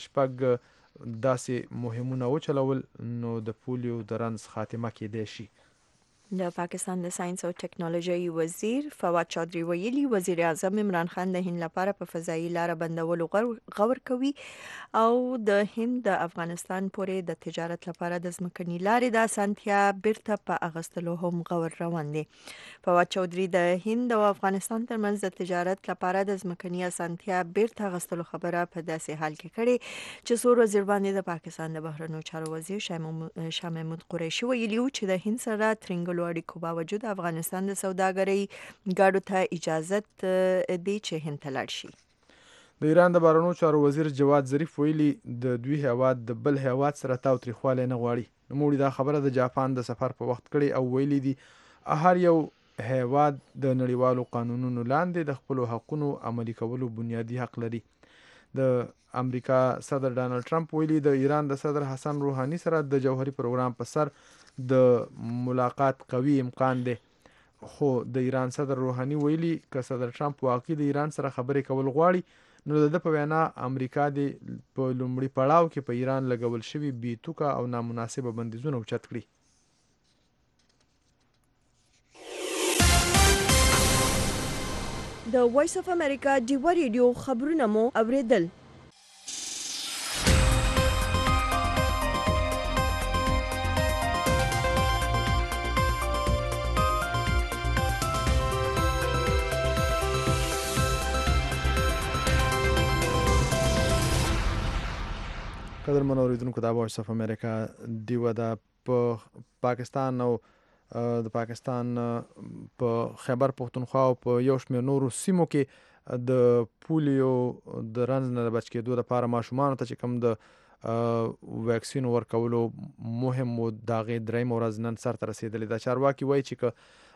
15 داسې مهمونه وچلول نو د پولیو د رنځ خاتمه کېدای شي. د پاکستان د ساينس او ټکنالوژي وزیر فواد چودري ویلي وزیر اعظم عمران خان د هند لپاره په فضایي لار بندولو غور کوي او د هند د افغانستان پورې د تجارت لپاره د ځمکني لارې د اسانتیا بیرته په اغستلو هم غور روان دي. فواد چودري د هند او افغانستان ترمنځ د تجارت لپاره د ځمکني اسانتیا بیرته اغستلو خبره په داسې حال کې کړي چې څو ورځې وړاندې د پاکستان د بهرنیو چارو وزیر شاه محمود قریشي ویلي و چې د هند سره ترنګلو اړیکو باوجود افغانستان د سوداګرۍ ګاډو ته اجازت دی چې هند ته لاړ شي. د ایران د بهرنیو چارو وزیر جواد ظریف ویلي د دوی هیواد د بل هیواد سره تاوتریخوالی نه غواړي. نوموړي دا خبره د جاپان د سفر په وخت کړې او ویلي دي هر یو هیواد د نړیوالو قانونونو لاندې د خپلو حقونو عملي کولو بنیادي حق لري. د امریکا صدر ډانلډ ټرمپ ویلي د ایران د صدر حسن روحاني سره د جوهري پروګرام په سر د ملاقات قوي امکان دی. خو د ایران صدر روحاني ویلي که صدر ټرمپ واقعي د ایران سره خبرې کول غواړي نو د په وینا امریکا د په لومړي پړاو کې په ایران لګول شوي بې توکه او نامناسبه بندیزونه اوچت کړي. د وایس اف امریکا ډیو ریډیو خبرونه مو اوریدل. قدرمن اوریدونکو دا وایس اف امریکا دیو د پاکستان او د پاکستان په خیبر پختونخوا او په یو شمېر نورو سیمو کې د پولیو د رنځ نه بچ کېدو لپاره ماشومانو ته چې کوم د ویکسین ورکولو مهم و داغې درېیم ورځ نن سرته رسېدلې ده. چارواکي وایي چې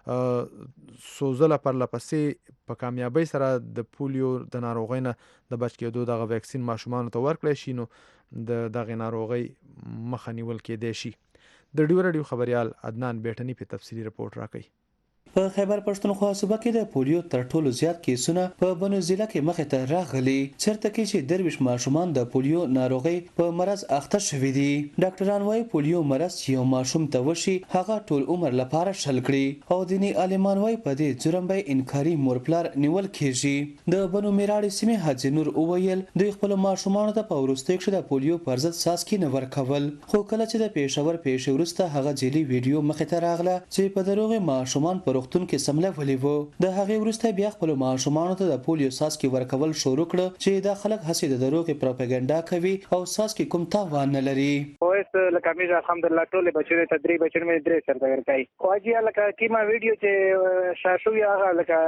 که سوزله پرلپسې په کامیابۍ سره د پولیو د ناروغۍ نه د بچ کېدو دغه ویکسین ماشومانو ته ورکړی شي نو د دغې ناروغۍ مخه نیول کېدی شي. د ډیو راډیو خبريال عدنان بیٹنی په تفصیلی رپورټ راکړي. په خیبر پښتونخوا صوبه کې د پولیو تر ټولو زیات کیسونه په بنو ضلع کې مخې ته راغلي، چېرته کې چې درویش ماشومان د پولیو ناروغۍ په مرض اخته شوي دي. ډاکټران وايي پولیو مرض چې یو ماشوم ته وشي هغه ټول عمر لپاره شل کړي او دیني عالمان وايي په دې جرم به انکاري مورپلار نیول کېږي. د بنو میراړي سیمې حاجي نور وویل دوی خپل ماشومانو ته په وروستیو کې د پولیو پر ضد څاڅکي نه ورکول، خو کله چې د پېښور پیښې وروسته هغه جعلي ویډیو مخې ته راغله چې په دروغ ماشومان په روغتون کې سملولي وو، د هغې وروسته بیا خپل ماشومانو ته د پولیو څاڅکي ورکول شروع کړه چې دا خلک هسې د دروغ پروپاګاندا کوي او څاڅکي کوم تاوان نه لري. اوس لکه مې الحمدلله ټول بچو ته درې بچو مې درې سره ورکړي، خو اجي لکه کیما ویډیو چې شاشو یا لکه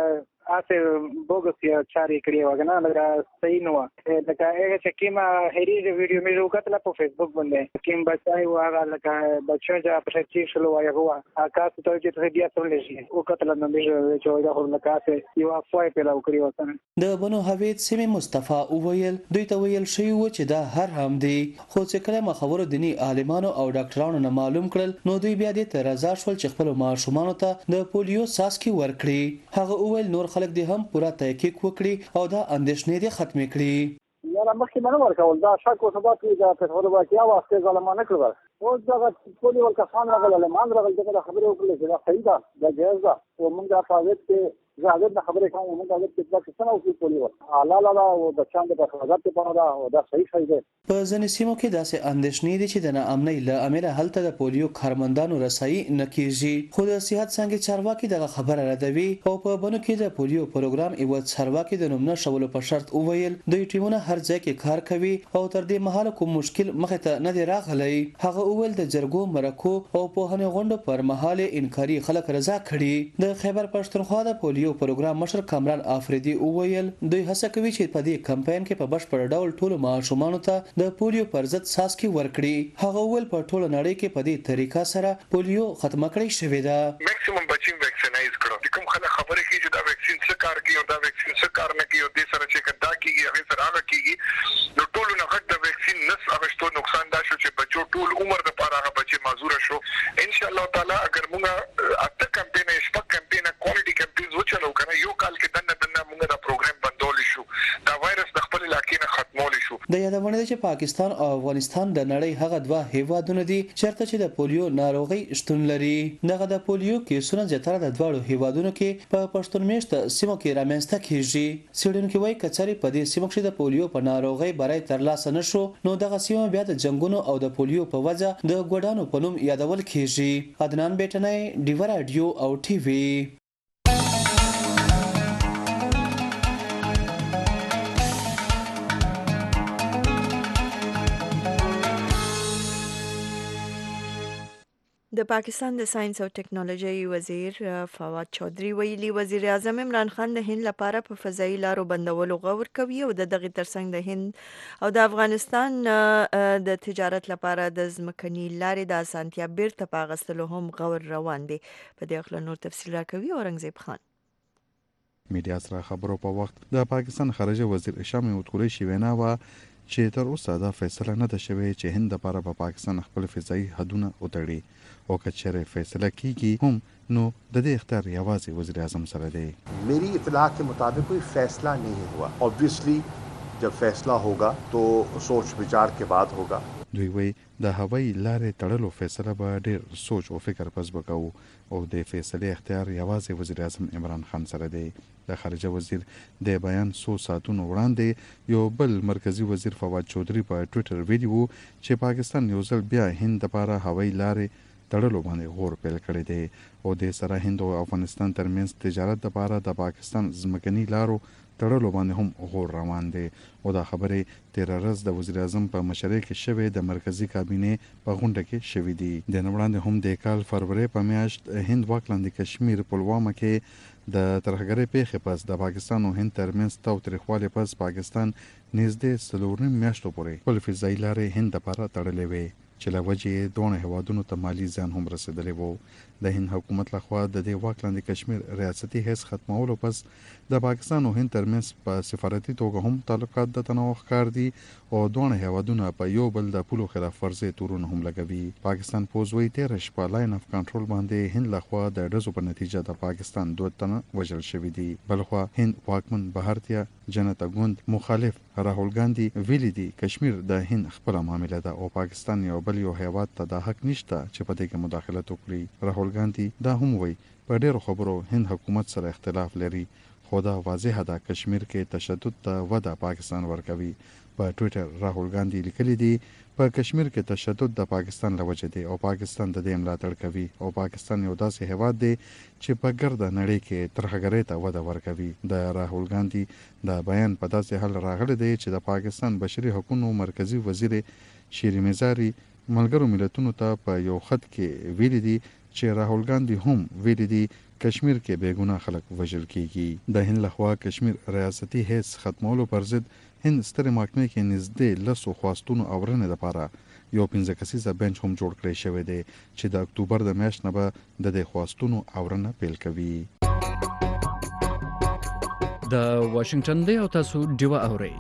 اسه بوګس یا چاري کړی وګنه لکه صحیح نو لکه هغه چې کیما هری ویډیو مې وکړه په فیسبوک باندې کیم بچای هغه لکه بچو چې په چې شلو وایي هو اکاس ته چې بیا څول شي او کتل نو مې چې دا هو لکه اسه یو افوای په لاو کړی وته. د بنو حوید سیمه مصطفی وویل دوی ته ویل شي و چې دا هر هم دی، خو چې کله خبرو دینی عالمانو او ډاکټرانو نه معلوم کړل نو دوی بیا دې ته رضا شول چې خپل ماشومانو ته د پولیو څاڅکي ورکړي. هغه وویل نور خلک دې هم پورا تحقیق وکړي او دا اندېښنې دې ختمې کړي. یا مخکې منو ورکول دا شک او ثبات کې دا په خبره واقعیا واسطه ظالمانه کړل او دا پولیو ولکسان راغله مان راغله دا خبره وکړه چې دا صحیح ده دا جایز ده او موږ دا فاضل کې زاهد نه خبره کوم موږ دا چې څنګه او پولیو لا او بچان د حفاظت لپاره دا او دا صحیح ده. په ځینې سیمو کې داسې اندېښنې دي چې د ناامنۍ له امله هلته د پولیو کارمندانو رسایي نه کیږي، خو د صحت څنګه چارواکي دغه خبره ردوي او په بنو کې د پولیو پروګرام یو چارواکي د نوم نشولو په شرط وویل دوی ټیمونه هر ځای کې کار کوي او تر دې مهاله کوم مشکل مخې ته نه دی راغلی. هغه وویل د جرګو مرکو او پوهنې غونډو پر مهال انکاري خلک رضا کړي. د خیبر پښتونخوا د پولیو پروګرام مشر کامران افریدي وویل دوی هڅه کوي چې په دې کمپاین کې په بشپړ ډول ټول ماشومانو ته د پولیو پر ضد څاڅکي ورکړي. هغه ول په ټوله نړۍ کې په دې طریقه سره پولیو ختمه کړی شوې ده. میکسیمم بچی ویکسینایز کړو. کوم خلک خبره کوي چې دا ویکسین څه کار کوي او دا ویکسین څه کار نه کوي او د سره چې کدا کیږي هغه سره هغه کیږي نو ټول نه غټ د ویکسین نس اغشتو نقصان دا شو چې بچو ټول عمر د پاره هغه بچي معذور شو. ان شاء الله تعالی اگر موږ اته کمپاین شپږ کمپاین کوالټي کمپاین وچلو کنه یو کال کې دنه موږ دا پروګرام بندول شو دا وایرس د خپل علاقې نه ختمول شو. د یادونه ده چې پاکستان او افغانستان د نړۍ هغه دوه هیوادونه دي چیرته چې د پولیو ناروغي شتون لري. دغه د پولیو کیسونه زیاتره د دواړو هیوادونو کې په پښتون میشت سیمو کې رامنځته کیږي. سیډن کې وایي کچاري په دې سیمو کې د پولیو په ناروغي برای ترلاسه نشو نو دغه سیمه بیا د جنگونو او د پولیو په وجه د ګډانو په نوم یادول کیږي. عدنان بیٹنی ډیو رادیو او ټي وي. د پاکستان د ساينس او ټکنالوژي وزیر فواد چودھری ویلي وزیر اعظم عمران خان د هند لپاره په فضایي لارو بندولو غور کوي او د دغه ترڅنګ د هند او د افغانستان د تجارت لپاره د ځمکني لارې د اسانتیا بیرته په اغوستلو هم غور روان دي. په دې اړه نور تفصیل راکوي اورنګزیب خان. میډیا سره خبرو په وخت د پاکستان خارجه وزیر شاه محمود قریشي وینا و چې تر اوسه دا فیصله نه ده شوې چې هند لپاره په پاکستان خپل فضایي حدونه وتړي او که چیرې فیصله کیږي هم نو د دې اختیار یوازې وزیر اعظم سره دی. मेरी इत्तला के मुताबिक कोई फैसला नहीं हुआ. ऑब्वियसली जब फैसला होगा तो सोच विचार के बाद होगा. دوی وی د هوایي لارې تړلو فیصله به ډېر سوچ او فکر پس وکاو او د فیصلې اختیار یوازې وزیر اعظم عمران خان سره دی. د خارجه وزیر د بیان 100 ساعتونو وړاندې یو بل مرکزی وزیر فواد چودھری په ټوئیټر ویډیو چې پاکستان یو ځل بیا هند لپاره هوایي لارې تړلو باندې غور پیل کړی دی او د سره هند او افغانستان ترمنځ تجارت لپاره د پاکستان ځمکني لارو تړلو باندې هم غور روان دی او دا خبرې تیر ورځ د وزیر اعظم په مشرۍ کې شوې د مرکزی کابینې په غونډه کې شوې دي. د نه وړاندې هم د کال فروری په میاشت هند واک لاندې کشمیر پلوامه کې د ترهګرۍ پیښې پس د پاکستان او هند ترمنځ تاوتریخوالي پس پاکستان نږدې 4.5 میاشتو پورې خپل فضایي لارې هند لپاره تړلې وې چې له وجې دوه هیوادونو ته مالی زیان هم رسېدلی وو. د هند حکومت لخوا د دې واک لاندې کشمیر ریاستي حیث ختمولو پس د پاکستان او هند ترمنځ په سفارتي توګه هم تعلقات د تنوع ښکار دي او دوه هیوادونه په یو بل د پولو خلاف ورزي تورونه هم لګوي. پاکستان پوز وی تیر شپه لاین اف کنټرول باندې هند لخوا د ډزو په نتیجه د پاکستان 2 تنه وژل شوي دي. بلخوا هند واکمن بهارتیا جنتا ګوند مخالف راهول ګاندی ویلي دي کشمیر د هند خپل معاملې ده او پاکستان یو بل یو هیواد ته د حق نشته چې په دې کې مداخلت وکړي. راهول ګاندی دا هم وی په ډیرو خبرو هند حکومت سره اختلاف لري خو دا واضح ده کشمیر کې تشدد ته وده پاکستان ورکوي. په ټوئیټر راهول ګاندی لیکلي دي په کشمیر کې تشدد د پاکستان له وجې دی او پاکستان د دې ملاتړ کوي او پاکستان یو داسې هیواد دی چې په ګرده نړۍ کې ترهګرۍ ته وده ورکوي. د راهول ګاندی دا بیان په داسې حال راغلی دی چې د پاکستان بشري حقوقو مرکزی وزیر شیرین مزاری ملګرو ملتونو ته په یو خط کې ویلي دي چې راهول ګاندی هم ویلي دي کشمیر کې بے ګناه خلک وژل کیږي. د هند لخوا کشمیر ریاستي حیث ختمولو پر ضد هند سترې محکمې کې نږدې 10 خواستونو اورنې لپاره یو 15 کسیزه بنچ هم جوړ کړی شوی دی چې د اکتوبر د میاشتې نه به د دې خواستونو اورنه پیل کوي. د واشنگټن دی او تاسو ډیوه اورئ.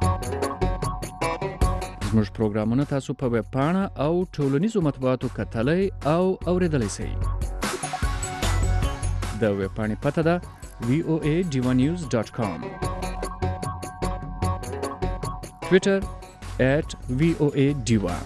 زموږ پروګرامونه تاسو په ویب پاڼه او ټولنیزو مطبوعاتو کتلای او اوریدلای شئ. د ویب پاڼې پته ده voadivanews.com. Twitter @voadiva.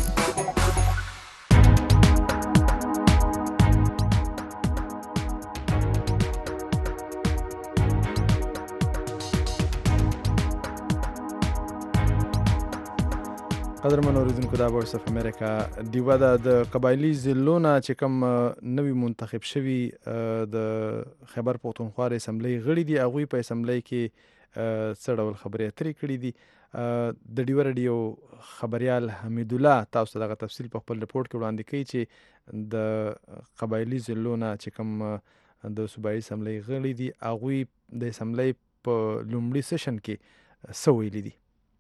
قدرمن اوریدونکو دا وایس اف امریکا دیوا د قبایلی ضلعونه چې کوم نوی منتخب شوي د خیبر پختونخوا اسمبلی غړي دي هغوی په اسمبلی کې څه ډول خبرې اترې کړي دي. د ډیو رادیو خبريال حمید الله تاسو دغه تفصیل په خپل رپورت کې وړاندې کوي چې د قبایلی ضلعونه چې کوم د صوبایي اسمبلی غړي دي هغوی د اسمبلی په لومړي سیشن کې څه ویلي دي.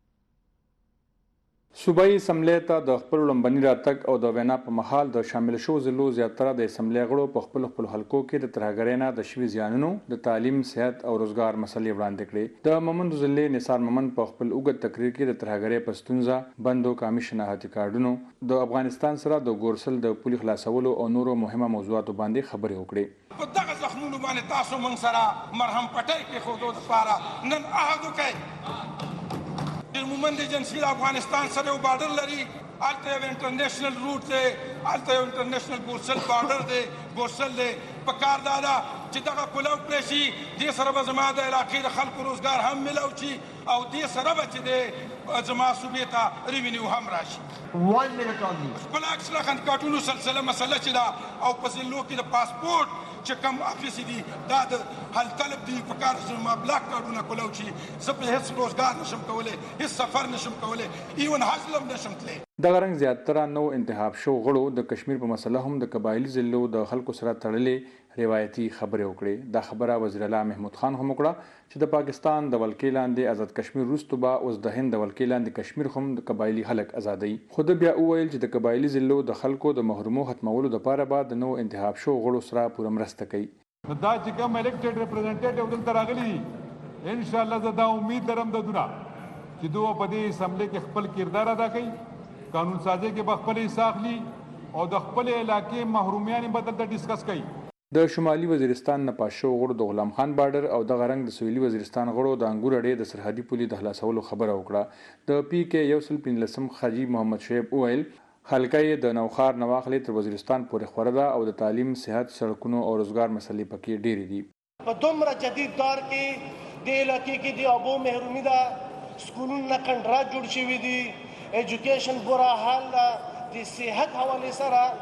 صوبایي اسمبلی ته د خپل لومبني راتګ او د وینا په مهال د شامل شو ضلعو زیاتره د اسمبلی غړو په خپل حلقو کې د ترهګرۍ نه د شوي زیانونو د تعلیم صحت او روزګار مسلې وړاندې کړې. د مومند ضلع نثار مومند په خپل اوږد تقریر کې د ترهګرۍ په ستونزه بندو کامي شناختی کارډونو د افغانستان سره د ګورسل د پولي خلاصولو او نورو مهمه موضوعاتو باندې خبرې وکړې. په دغه زخمونو باندې تاسو موږ سره مرهم پټۍ کې خودو لپاره نن عهد وکړئ. مومند ایجنسی افغانستان سره یو بارډر لري الته یو انټرنیشنل روټ دی الته یو انټرنیشنل ګورسل بارډر دی ګورسل دی په کار دا چې دغه پلو کړی شي دې سره به زما د علاقې د خلکو روزګار هم ملو شي او دې سره به چې دی زما صوبې ته ریونیو هم راشي. خپل عکس لخند کارټونو سلسله مسله چې دا او په ضلعو کې د پاسپورټ چې کوم افیس دي دا د حل طلب دي په کار زما بلاک کارډونه کولو چې زه په هیڅ روزګار نشم کولی هیڅ سفر نشم کولی ایون حج لم نشم تللی. دغه رنګ زیاتره نو انتخاب شو غړو د کشمیر په مسله هم د قبایلی ضلعو د خلکو سره تړلې روایتي خبرې وکړې. دا خبره وزیر اعلی محمود خان هم وکړه چې د پاکستان د ولکې لاندې آزاد کشمیر وروسته به اوس د هند د ولکې لاندې کشمیر هم د قبایلی خلک ازادوي. خو د بیا وویل چې د قبایلی ضلعو د خلکو د محرومو ختمولو لپاره به د نو انتخاب شو غړو سره پوره مرسته کوي. دا چې کوم الیکټډ ریپرزنټیټیو دلته راغلي ان شاء الله زه دا امید لرم د دونه چې دوی په دې اسمبلی کې خپل کردار ادا کوي قانون سازي کې به خپل حصہ اخلي او د خپل علاقې محرومیان به دلته ډیسکس کوي. د شمالي وزیرستان نه پاشو غړو د غلام خان بارډر او د غرنګ د سویلي وزیرستان غړو د انګور اډې د سرحدي پولي د خلاصولو خبره وکړه. د پی کې یو سل 15 خاجي محمد شعیب وویل حلقه یې د نوخار نواخلې تر وزیرستان پورې خوره ده او د تعلیم صحت سړکونو او روزګار مسلې پکې ډېرې دي. په دومره جدید دور کې د علاقې کې د ابو محرومي ده سکولونه کنډرات جوړ شوي دي ایجوکیشن بورا حال ده د صحت حوالې سره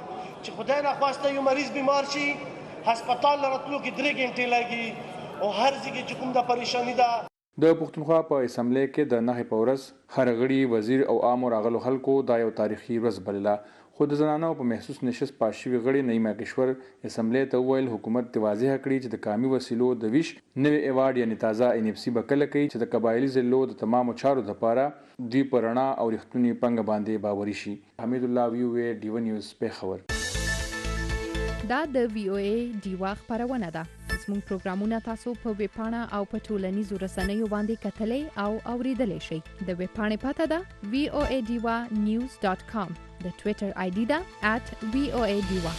چې خدای نخواسته یو مریض بیمار شي هسپتال لرتلو کې 3 غنټې لګي او هر ځای کې کوم د پریشانی ده. د پښتونخوا په اسمبلی کې د نهي پورس هر غړي وزیر او عام راغلو خلکو دا یو تاریخي ورځ بلله، خو د زنانو په محسوس نشست پاس شوي غړي نعیمه کشور اسمبلی ته وویل حکومت ته واضح کړي چې د قامي وسیلو د ویش نوې ایوارډ یعنی تازه NFC به کله کوي چې د قبایلي ضلعو د تمامو چارو لپاره دوی په رڼا او رښتونې پنګ باندې باوري شي. حمید الله ویو ډیو نیوز پیښور. دا د VOA ډیوا خبرونه ده. زموږ پروګرامونه تاسو په ویب پاڼه او په ټولنیزو رسنیو باندې کتلای او اوریدلای شئ. د ویب پاڼې پته ده voadiwa.news.com. د ټوئیټر ID ده @voadiwa.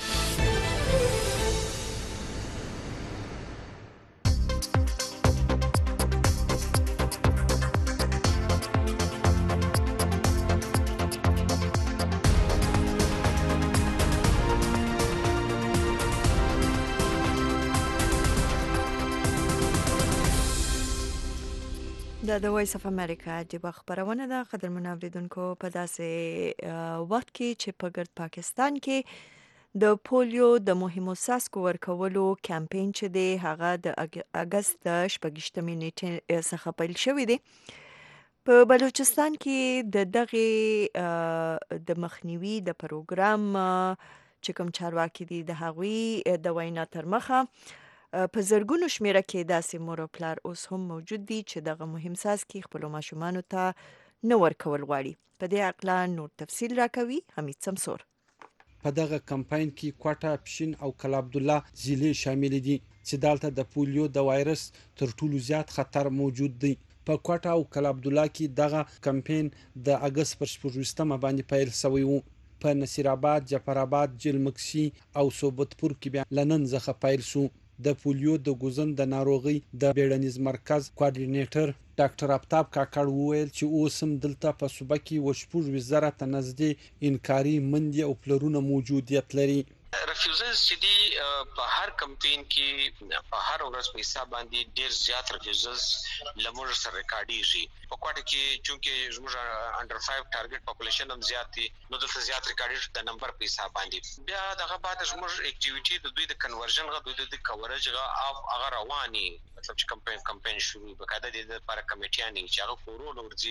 د وایس اف امریکا د خبرونه ده. قدرمن اوریدونکو په داسې وخت کې چې په ګرد پاکستان کې د پولیو د مهمو څاڅکو ورکولو کمپاین چې دی هغه د اگست 28 نیټې څخه پیل شوی دی. په بلوچستان کې دغه د مخنیوي د پروګرام چې کوم چارواکي دي د هغوی د وینا تر مخه په زرګونو شمیره کې داسې مور او پلار اوس هم موجود دي چې دغه مهم څاڅکي خپلو ماشومانو ته نه ورکول غواړي. په دې اړه نور تفصیل راکوي حمید سمسور. په دغه کمپاین کې کوټه، پښین او کلا عبدالله ضلع شامل دي چې دلته د پولیو د وایرس تر ټولو زیات خطر موجود دی. په کوټه او کلا عبدالله کې دغه کمپاین د اگست پر 28 باندې پیل شوی و. په نصیر آباد، جعفر آباد، جلمکشي او صوبتپور کې بیا لنن څخه پیل شو. د پولیو د ګوزن د ناروغي د بیړنیز مرکز کوارډینیټر ډاکټر افتاب کاکړ وویل چې اوس هم دلته په صوبه کې وشپږ وزارت ته نږدې انکاري مندي او پلرونه موجودیت لري. ریفیوزلز چې دی په هر کمپاین کې په هر ورځ په حساب باندې ډیر زیات ریفیوزلز لمر سره ریکارډیږي. په کوټه کې چونکه زموږ انډر 5 ټارګټ پاپولیشن هم زیات دي نو دلته زیات ریکارډیږي د نمبر په حساب باندې. بیا دغه بعد زموږ اکټیویټي د دوی د کنورژن غو د کورج غو هغه رواني مطلب چې کمپاین شروع بقاعده د لپاره کمیټیانې چې هغه کورول ورځي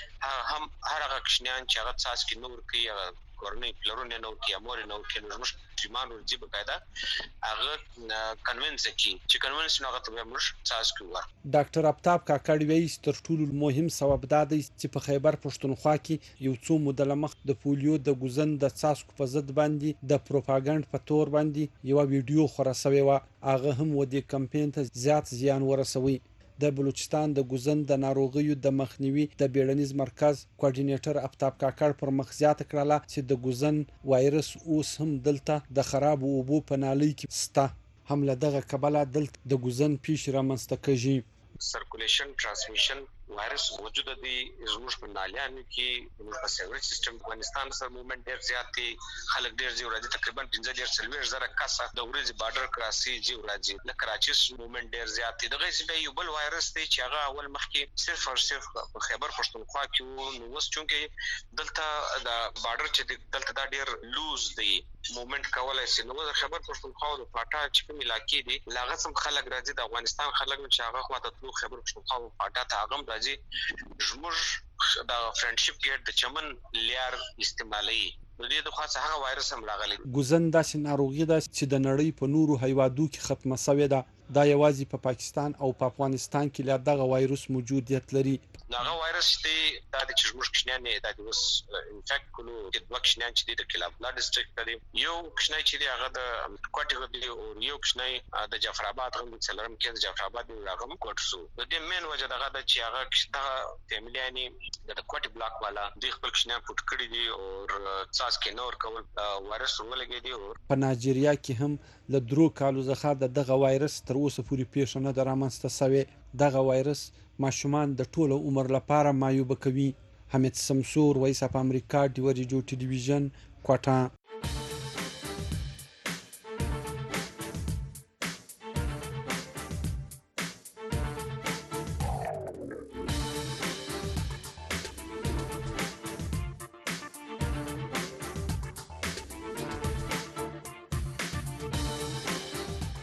هم هر هغه کښنیان چې هغه تاسو کې نور کوي کورنۍ پلرونه نو کې امور نو کې نو ټریمان ورځي بقاعده هغه کنوینس کی چې کنوینس نو هغه ته موږ تاسو کوو. ډاکټر افتاب کاکړ وایي تر ټولو مهم سبب دا دی چې په خیبر پښتونخوا کې یو څو مدله مخ د پولیو د ګوزن د څاڅکو په ضد باندې د پروپاګاندا په تور باندې یو ویډیو خبره شوی و. هغه هم و د کمپاین ته زیات زیان ورسوي. د بلوچستان د ګوزن د ناروغیو د مخنیوي د بیړنیز مرکز کوارډینیټر افتاب کاکړ پر مخ زیاته کړله چې د ګوزن وایرس اوس هم دلته د خراب اوبو په نالۍ کې سته. هم له دغه کبله دلته د ګوزن پیښ رامنځته کیږي. سرکولیشن ترانسمیشن وایرس موجود دی زموږ په نالیانو کې زموږ په سیوریج سیستم افغانستان سره موومنت ډیر زیات دی. خلک ډیر زیات راځي تقریبا 15,000 کسه د ورځې بارډر کراسي جی راځي. د کراچي موومنت ډیر زیات دی. دغه څه یو بل وایرس دی چې هغه اول مخکې صرف او صرف په خیبر پښتونخوا کې نو اوس چونکه دلته د بارډر چې دلته دا ډیر لوز دی موومنت کولای شي. نو د خیبر پښتونخوا او پاټا چې کوم علاقې دي لاغه سم خلک راځي د افغانستان خلک چې هغه خواته تلو خیبر پښتونخوا او پاټا ته هغه راځي. زموږ د فرندشپ ګیټ د چمن لار استعمالي د دې د خاصه هغه وایرس هم راغلی. ګوزن داسې ناروغي ده چې د نړۍ په نورو هیوادو کې ختمه شوې ده. دا یوازې په پاکستان او په افغانستان کې لا دغه وایرس موجودیت لري. هغه وایرس دی د چشموش کښنیان نه د اوس انفیکټ کولو د وکښنیان چې د کلابلا ډیسټریکټ دی یو کښنی چې دی هغه د کوټه دی او یو کښنی د جعفر آباد هم د څلورم کې د جعفر آباد راغم کوټسو. د دې مین وجه دغه د چې هغه د فیملیانی د کوټه بلاک والا د خپل کښنیان پټ کړی دی او تاسو کې نور کول وایرس ولګی دی. په نایجیریا کې هم له درو کالو څخه دغه وایرس تر اوسه پورې پیښه نه درامسته شوی. دغه وایرس ماشومان د ټولو عمر لپاره معیوب کوي. حمید سمسور، وایس اف امریکا، ډیو ریډیو ټلویزیون، کوټه.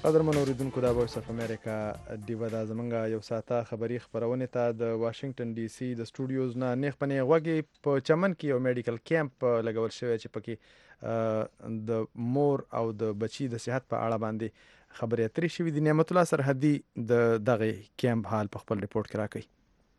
قدرمن اوریدونکو د وایس اف امریکا دیوه د زمونږ یو ساعته خبری خبرونه ته د واشنگټن ډي سي د سټوډیوز نه نیغ پنې غوږی په چمن کې یو میډیکل کیمپ لګول شوی چې پکې د مور او د بچی د صحت په اړه باندې خبرې اترې شوې دي. نعمت الله سرحدي د دغه کیمپ حال په خپل ریپورت کې راکړي.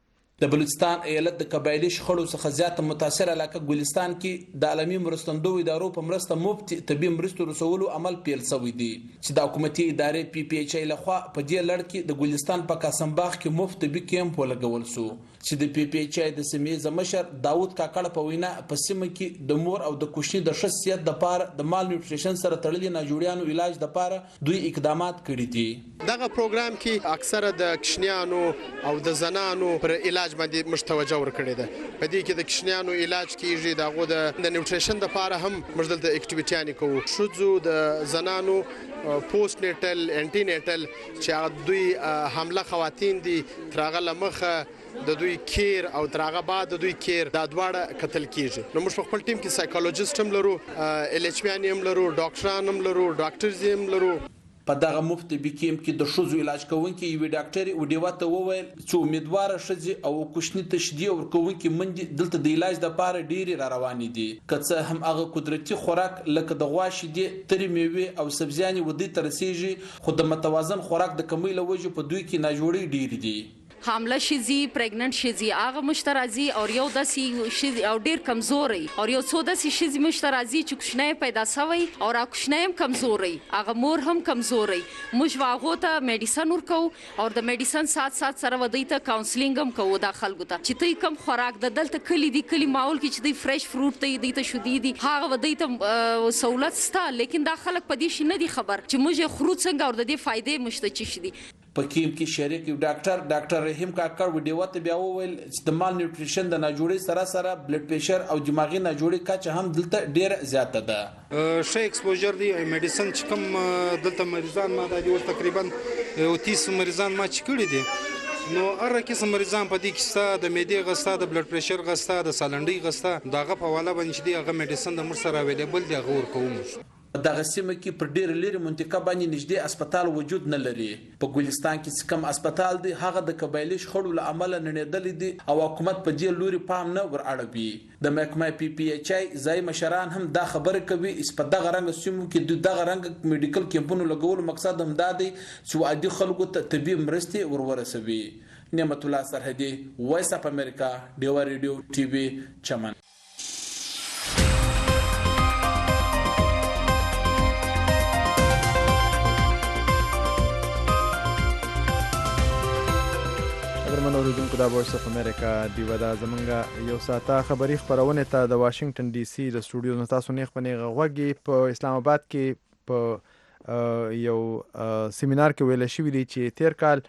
د بلوچستان ایالت د قبایلی شخړو څخه زیاته متاثر علاقه ګلستان کې د عالمي مرستندوی ادارو په مرسته مفت طبي مرستو رسولو عمل پیل شوی دی چې د حکومتي ادارې پی پی ایچ ای لخوا په دې لړ کې د ګلستان په قاسمباغ کې مفت طبي کیمپ ولګول شو چې د پی پی ایچ ای د سیمې مشر داوود کاکړ په وینا په سیمه کې د مور او د کوچني د شخصیت د پاره د مال نیوټریشن سره تړلې ناجوړیانو علاج د پاره دوی اقدامات کړي دي. دغه پروګرام کې اکثره د کشنیانو او د زنانو پر علاج باندې مشتوجه ورکړي ده. په دې کې د کشنیانو علاج کیږي، دغه د نیوټریشن د پاره هم مجدل د اکټیویټیانې کوو. شذو د زنانو پوسټ نیټل انټي نیټل چې دوی حامله خواتین دي ترغه لمخه د دوی کیر او ترغه بعد د دوی کیر د دواړه قتل کیږي. نو موږ په خپل ټیم کې سایکولوژیست هم لرو، ال ایچ پی هم لرو، ډاکټران هم لرو، ډاکټرز هم لرو. په دغه مفت طبي کیمپ کې د شذو علاج کوونکي یو ډاکټر او دیوته وویل چې امیدوار شذي او کوشنی تشدید ورکوونکي منځ دلته د علاج د پاره ډيري را روان دي. کڅه هم هغه قدرتي خوراک لکه د غواشي دي تر میوه او سبزیانې ودی ترسيږي، خو د متوازن خوراک د کمی لوجه په دوی کې ناجوړي ډيري دي. حامله شذي پریګننټ شذي هغه مشترازي او یو داسي شذي او ډیر کمزوري او یو څو داسي شذي مشترازي چې کوښنه پیدا شوی او را کوښنه هم کمزوري، هغه مور هم کمزوري. موږ واغو ته میډیسن ورکو او د میډیسن سات سره ودی ته کاونسلینګ هم کوو د خلکو ته چې تی کم خوراک د دلته کلی دی کلی ماحول کې چې دی فرش فروټ دی ته شودي دي هغه ودی ته سہولت ستا، لیکن دا خلک په دې شي نه دي خبر چې موږ خروج څنګه اور د دې فائدې مشته چي دي. په کیمپ کې شریک یو ډاکټر رحیم کاکړ وډیو ته بیا وویل چې د مال نیوټریشن د ناجوړي سره بلډ پریشر او دماغي ناجوړي کچه هم دلته ډیر زیاته ده. شي ایکسپوژر دی میډیسن چې کوم دلته مریضان ما د یو تقریبا 30 مریضان ما چې کړی دي نو هر قسم مریضان په دې کې ستا د معدې غستا د بلډ پریشر غستا د سالنډي غستا دغه په والا باندې دی هغه میډیسن د مر سره اویلیبل دی هغه ورکوم. دغه سیمه کې پر ډیر لري منطقه باندې نږدې هسپتال وجود نه لري. په ګلستان کې کوم هسپتال دی هغه د قبایلی شخړو له امله نړیدل دي او حکومت په دې لوري پام نه ور اړوي. د محکمه پی پی ایچ ای ځای مشران هم دا خبره کوي چې په دغه رنګ سیمو کې دغه رنګ میډیکل کیمپونو لګول مقصد هم دا دی چې عادي خلکو ته طبي مرستې ورورسوي. نعمت الله سرحدي، وایس اف امریکا، ډیوا ریډیو ټي وي، چمن. منوریدونکو د وایس اف امریکا دیوه د زمونږ یو ساعته خبری خبرونه ته د واشنگټن ډي سي د سټوډیو نه تاسو نه خپنه غوږی په اسلام آباد کې په یو سیمینار کې ویل شوی دی چې تیر کال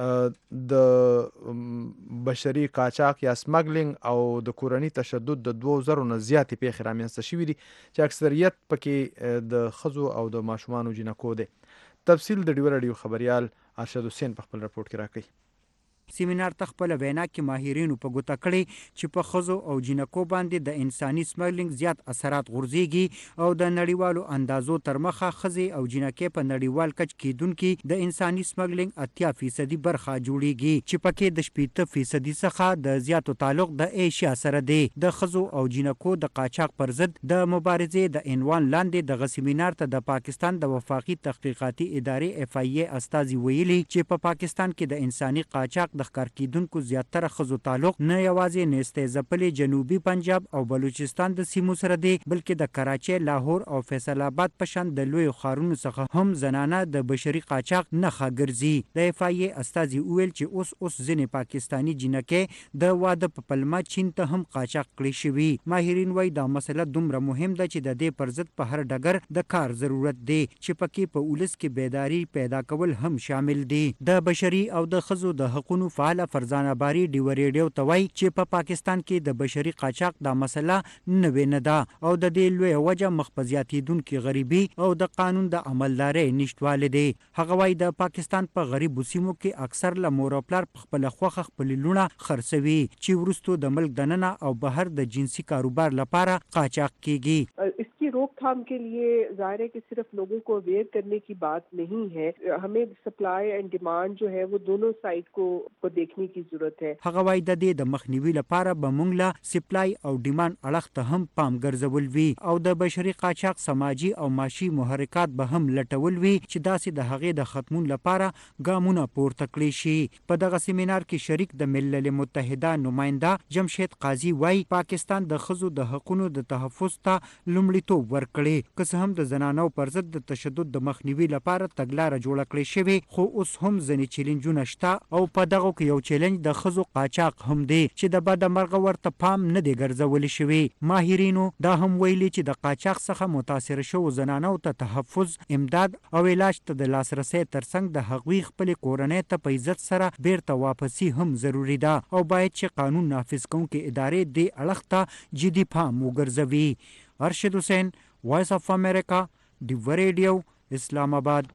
د بشري قاچاق یا سمګلینګ او د کورنۍ تشدد د 2000 نه زیاتې پیښې رامنځته شوې دي چې اکثریت پکې د خزو او د ماشومانو جنکو دي. تفصیل د ډیو رادیو خبريال ارشد حسین په خپل رپورت کې راکړي. سیمینار ته خپل وینا کې ماهرینو په ګوته کړي چې په خزو او جنکو باندې د انساني سمګلینګ زیات اثرات غورځيږي او د نړیوالو اندازو تر مخه خزي او جنکې په نړیوال کچ کېدونکو د انساني سمګلینګ 80% برخه جوړيږي چې پکې د 80% څخه د زیاتو تعلق د ایشیا سره دی. د خزو او جنکو د قاچاق پر ضد د مبارزې د عنوان لاندې د سیمینار ته د پاکستان د وفاقي تحقیقاتي ادارې اف ای ای استاذي ویلي چې په پاکستان کې د انساني قاچاق د ښکار کیدونکو زیاتره خزو تعلق نه یوازې نسته زپلي جنوبي پنجاب او بلوچستان د سیمو سره دی بلکې د کراچۍ، لاهور او فیصل آباد په شان د لوی خارونو څخه هم زنانه د بشري قاچاق نه خاګرځي. د اف ای ای استاذي ویل چې اوس ځینې پاکستانی جنکې د واده په پلمه چین ته هم قاچاق کړی شوی. ماهرین وایي دا مسله دومره مهم ده چې د دې پر ضد په هر ډګر د کار ضرورت دی چې پکې په ولس کې بیداری پیدا کول هم شامل دي. د بشري او د خزو د حقوقو فعال فرزانه باری ډیو ریډیو ته وایي چې په پاکستان کې د بشري قاچاق دا مسله نه ده او د دې لوی وجه مخبزياتیدونکو غریبي او د قانون د عملداري نشټواله دي. هغه وایي د پاکستان په غریبو سیمو کې اکثر له مور او پلار خپل خوخه خپل لونه خرڅوي چې ورستو د ملک دننه او بهر د جنسي کاروبار لپاره قاچاق کیږي. इसकी रोकथाम के लिए जाहिर है कि सिर्फ लोगों को अवेयर करने की बात नहीं है, हमें सप्लाई एंड डिमांड जो है वो दोनों साइड को देखने की जरूरत है। هغه وايي د دې د مخنیوي لپاره به موږ له سپلای او ډیماند اړخ ته هم پام ګرځول وي او د بشري قاچاق سماجی او معاشي محرکات به هم لټول وي چې داسې د هغې د ختمون لپاره ګامونه پورته کړي شي. په دغه سیمینار کې شریک د ملل متحده نماینده جمشید قاضي وايي پاکستان د ښځو د حقونو د تحفظ ته لومړیتوب ورکړي، که څه هم د زنانو پر ضد د تشدد د مخنیوي لپاره تګلاره جوړه کړې شوې، خو اوس هم ځینې چیلنجونه شته او په دغو کې یو چیلنج د ښځو قاچاق هم دی چې د بده مرغه ورته پام نه دی ګرځولی شوی. ماهرینو دا هم ویلي چې د قاچاق څخه متاثره شوو زنانو ته تحفظ، امداد او علاج ته د لاسرسي ترڅنګ د هغوی خپلې کورنۍ ته په عزت سره بیرته واپسي هم ضروري ده او باید چې قانون نافذ کوونکې ادارې دې اړخ ته جدي پام وګرځوي. ارشد حسین، وایس اف امریکا، ډیو ریډیو، اسلام آباد.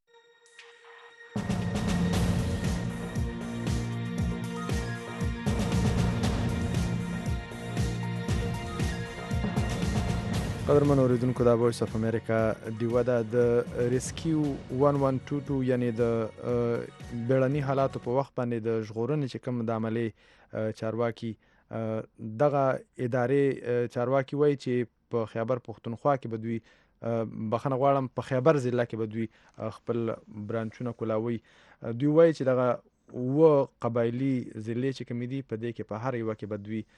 قدرمن اوریدونکو دا وایس اف امریکا دیوه ده د ریسکیو 1122 یعنی د بیړني حالاتو په وخت باندې د ژغورنې چې کوم د عملي چارواکي دغه ادارې چارواکي وایي چې په خیبر پختونخوا کې به دوی بخښنه غواړم په خیبر ضلع کې به دوی خپل برانچونه کولاوي. دوی وایي چې دغه قبایلي ضلعې چې کومې دي په دې کې په هر یوه کې به دوی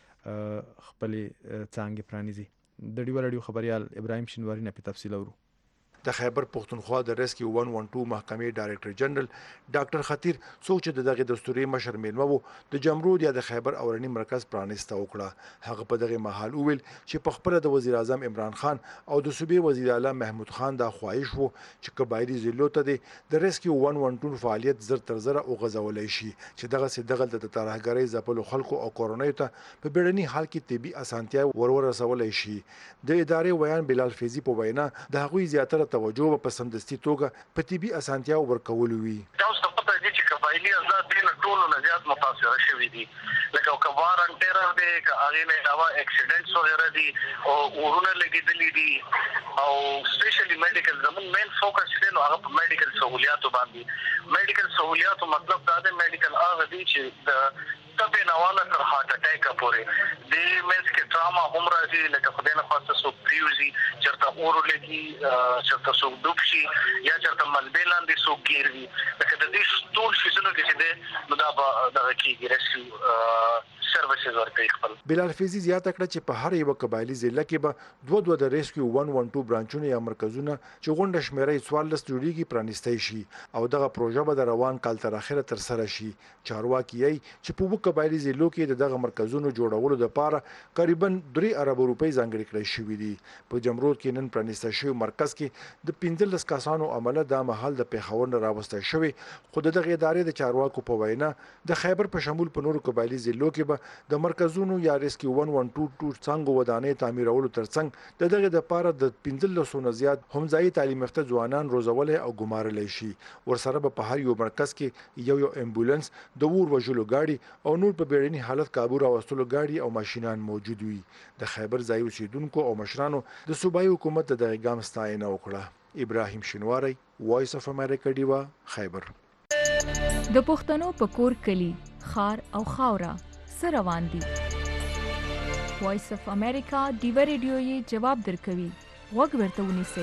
خپلې څانګې پرانیزي. د ډیو راډیو خبريال ابراهیم شینواری نه په تفصیل اورو. د خیبر پختونخوا د ریسکیو 112 محکمې ډایرکټر جنرال ډاکټر خطیر څوک چې دغه دستوري مشر میلمه وو د جمرود یا د خیبر اورنی مرکز پرانیسته وکړه. هغه په دغه محل وویل چې په خبره د وزیر اعظم عمران خان او د صوبې وزیر اعلی محمود خان دا خواهش وو چې قبایلی ضلعو ته د ریسکیو 112 فعالیت زر تر زر او غزولای شي چې دغه سي دغه د ترهګرۍ ځپلو خلکو او کورونیو ته په بیړني حال کې طبي اسانتیا ورسولای شي. د ادارې ویان بلال فیضی په وینا د هغوی زیاتره توجه په سمدستي توګه په طبي اسانتیا ورکول وی. دا اوس په پته دي چې قبایلی آزاد دین ټولو نه زیات متاثر شوي دي، لکه کبارن ټیرر دی، که هغه نه علاوه اکسیډنټس وغیرہ دي او ورونه لګیدلې دي او سپیشلی میډیکل زمون مین فوکس دی نو هغه په میډیکل سہولیاتو باندې. میډیکل سہولیاتو مطلب دا دی میډیکل هغه دی چې د تبه نواله تر هارت اٹیک پورې د مېز کې ټراما هم راځي، لکه خدای نه خواسته سو پریوزي چرته اورو لګي چرته سو دوبشي یا چرته ملبې لاندې سو ګیروي، لکه د دې ټول شیزونو کې چې ده نو دا به دغه کېږي ریسکیو سروسز ورکوي خپل. بلال فیضی زیاته کړه چې په هر یو قبایلی ضلع کې به دوه د ریسکیو 112 برانچونه یا مرکزونه چې غونډه شمیرې 14 جوړیږي پرانیستای شي او دغه پروژه به د روان کال تر اخره تر سره شي. چارواکي چې په قبایلی ضلعو کې دغه مرکزونو جوړولو لپاره تقریبا 3 ارب روپۍ ځانګړي کړی شوې دي. په جمرود کې نن پرانیسته شوی مرکز کې د 15 کسانو عمله د محل د پیښور نه راوسته شوی، خو دغه ادارې د چارواکو په وینا د خیبر په شمول په نورو قبایلی ضلعو کې د مرکزونو یا ریسکیو 112 څنګه ودانې تعمیرولو ترڅنګ دغه د پاره د 1500 نه زیات هم ځای تعلیم یافته ځوانان روزولای او ګمارلای شي. ورسره په هر یو مرکز کې یو امبولانس، د ور وژلو گاډي او نور په بیړني حالت کابو راوستلو گاډي او ماشينان موجود وي. د خیبر ځای اوسیدونکو او مشرانو د صوبایي حکومت د غام ستاینه وکړه. ابراهیم شینواری، وایس اف امریکا، دیوا خیبر. د پښتنو په کور کلی خار او خاوره سره روان دي. وایس اف امریکا دیو ریډیو یې جواب درکوي، وګ ورته ونیسئ.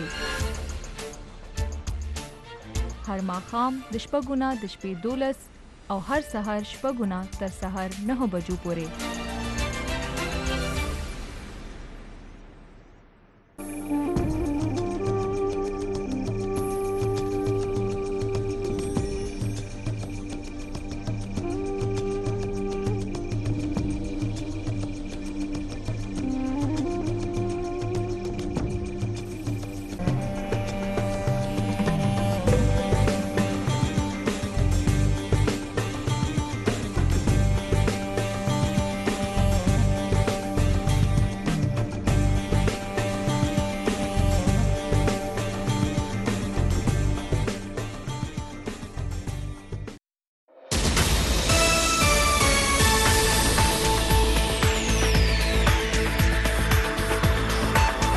هر ماښام د شپږ نه د شپې 12 او هر سهار شپږ نه تر سهار 9 بجو پورې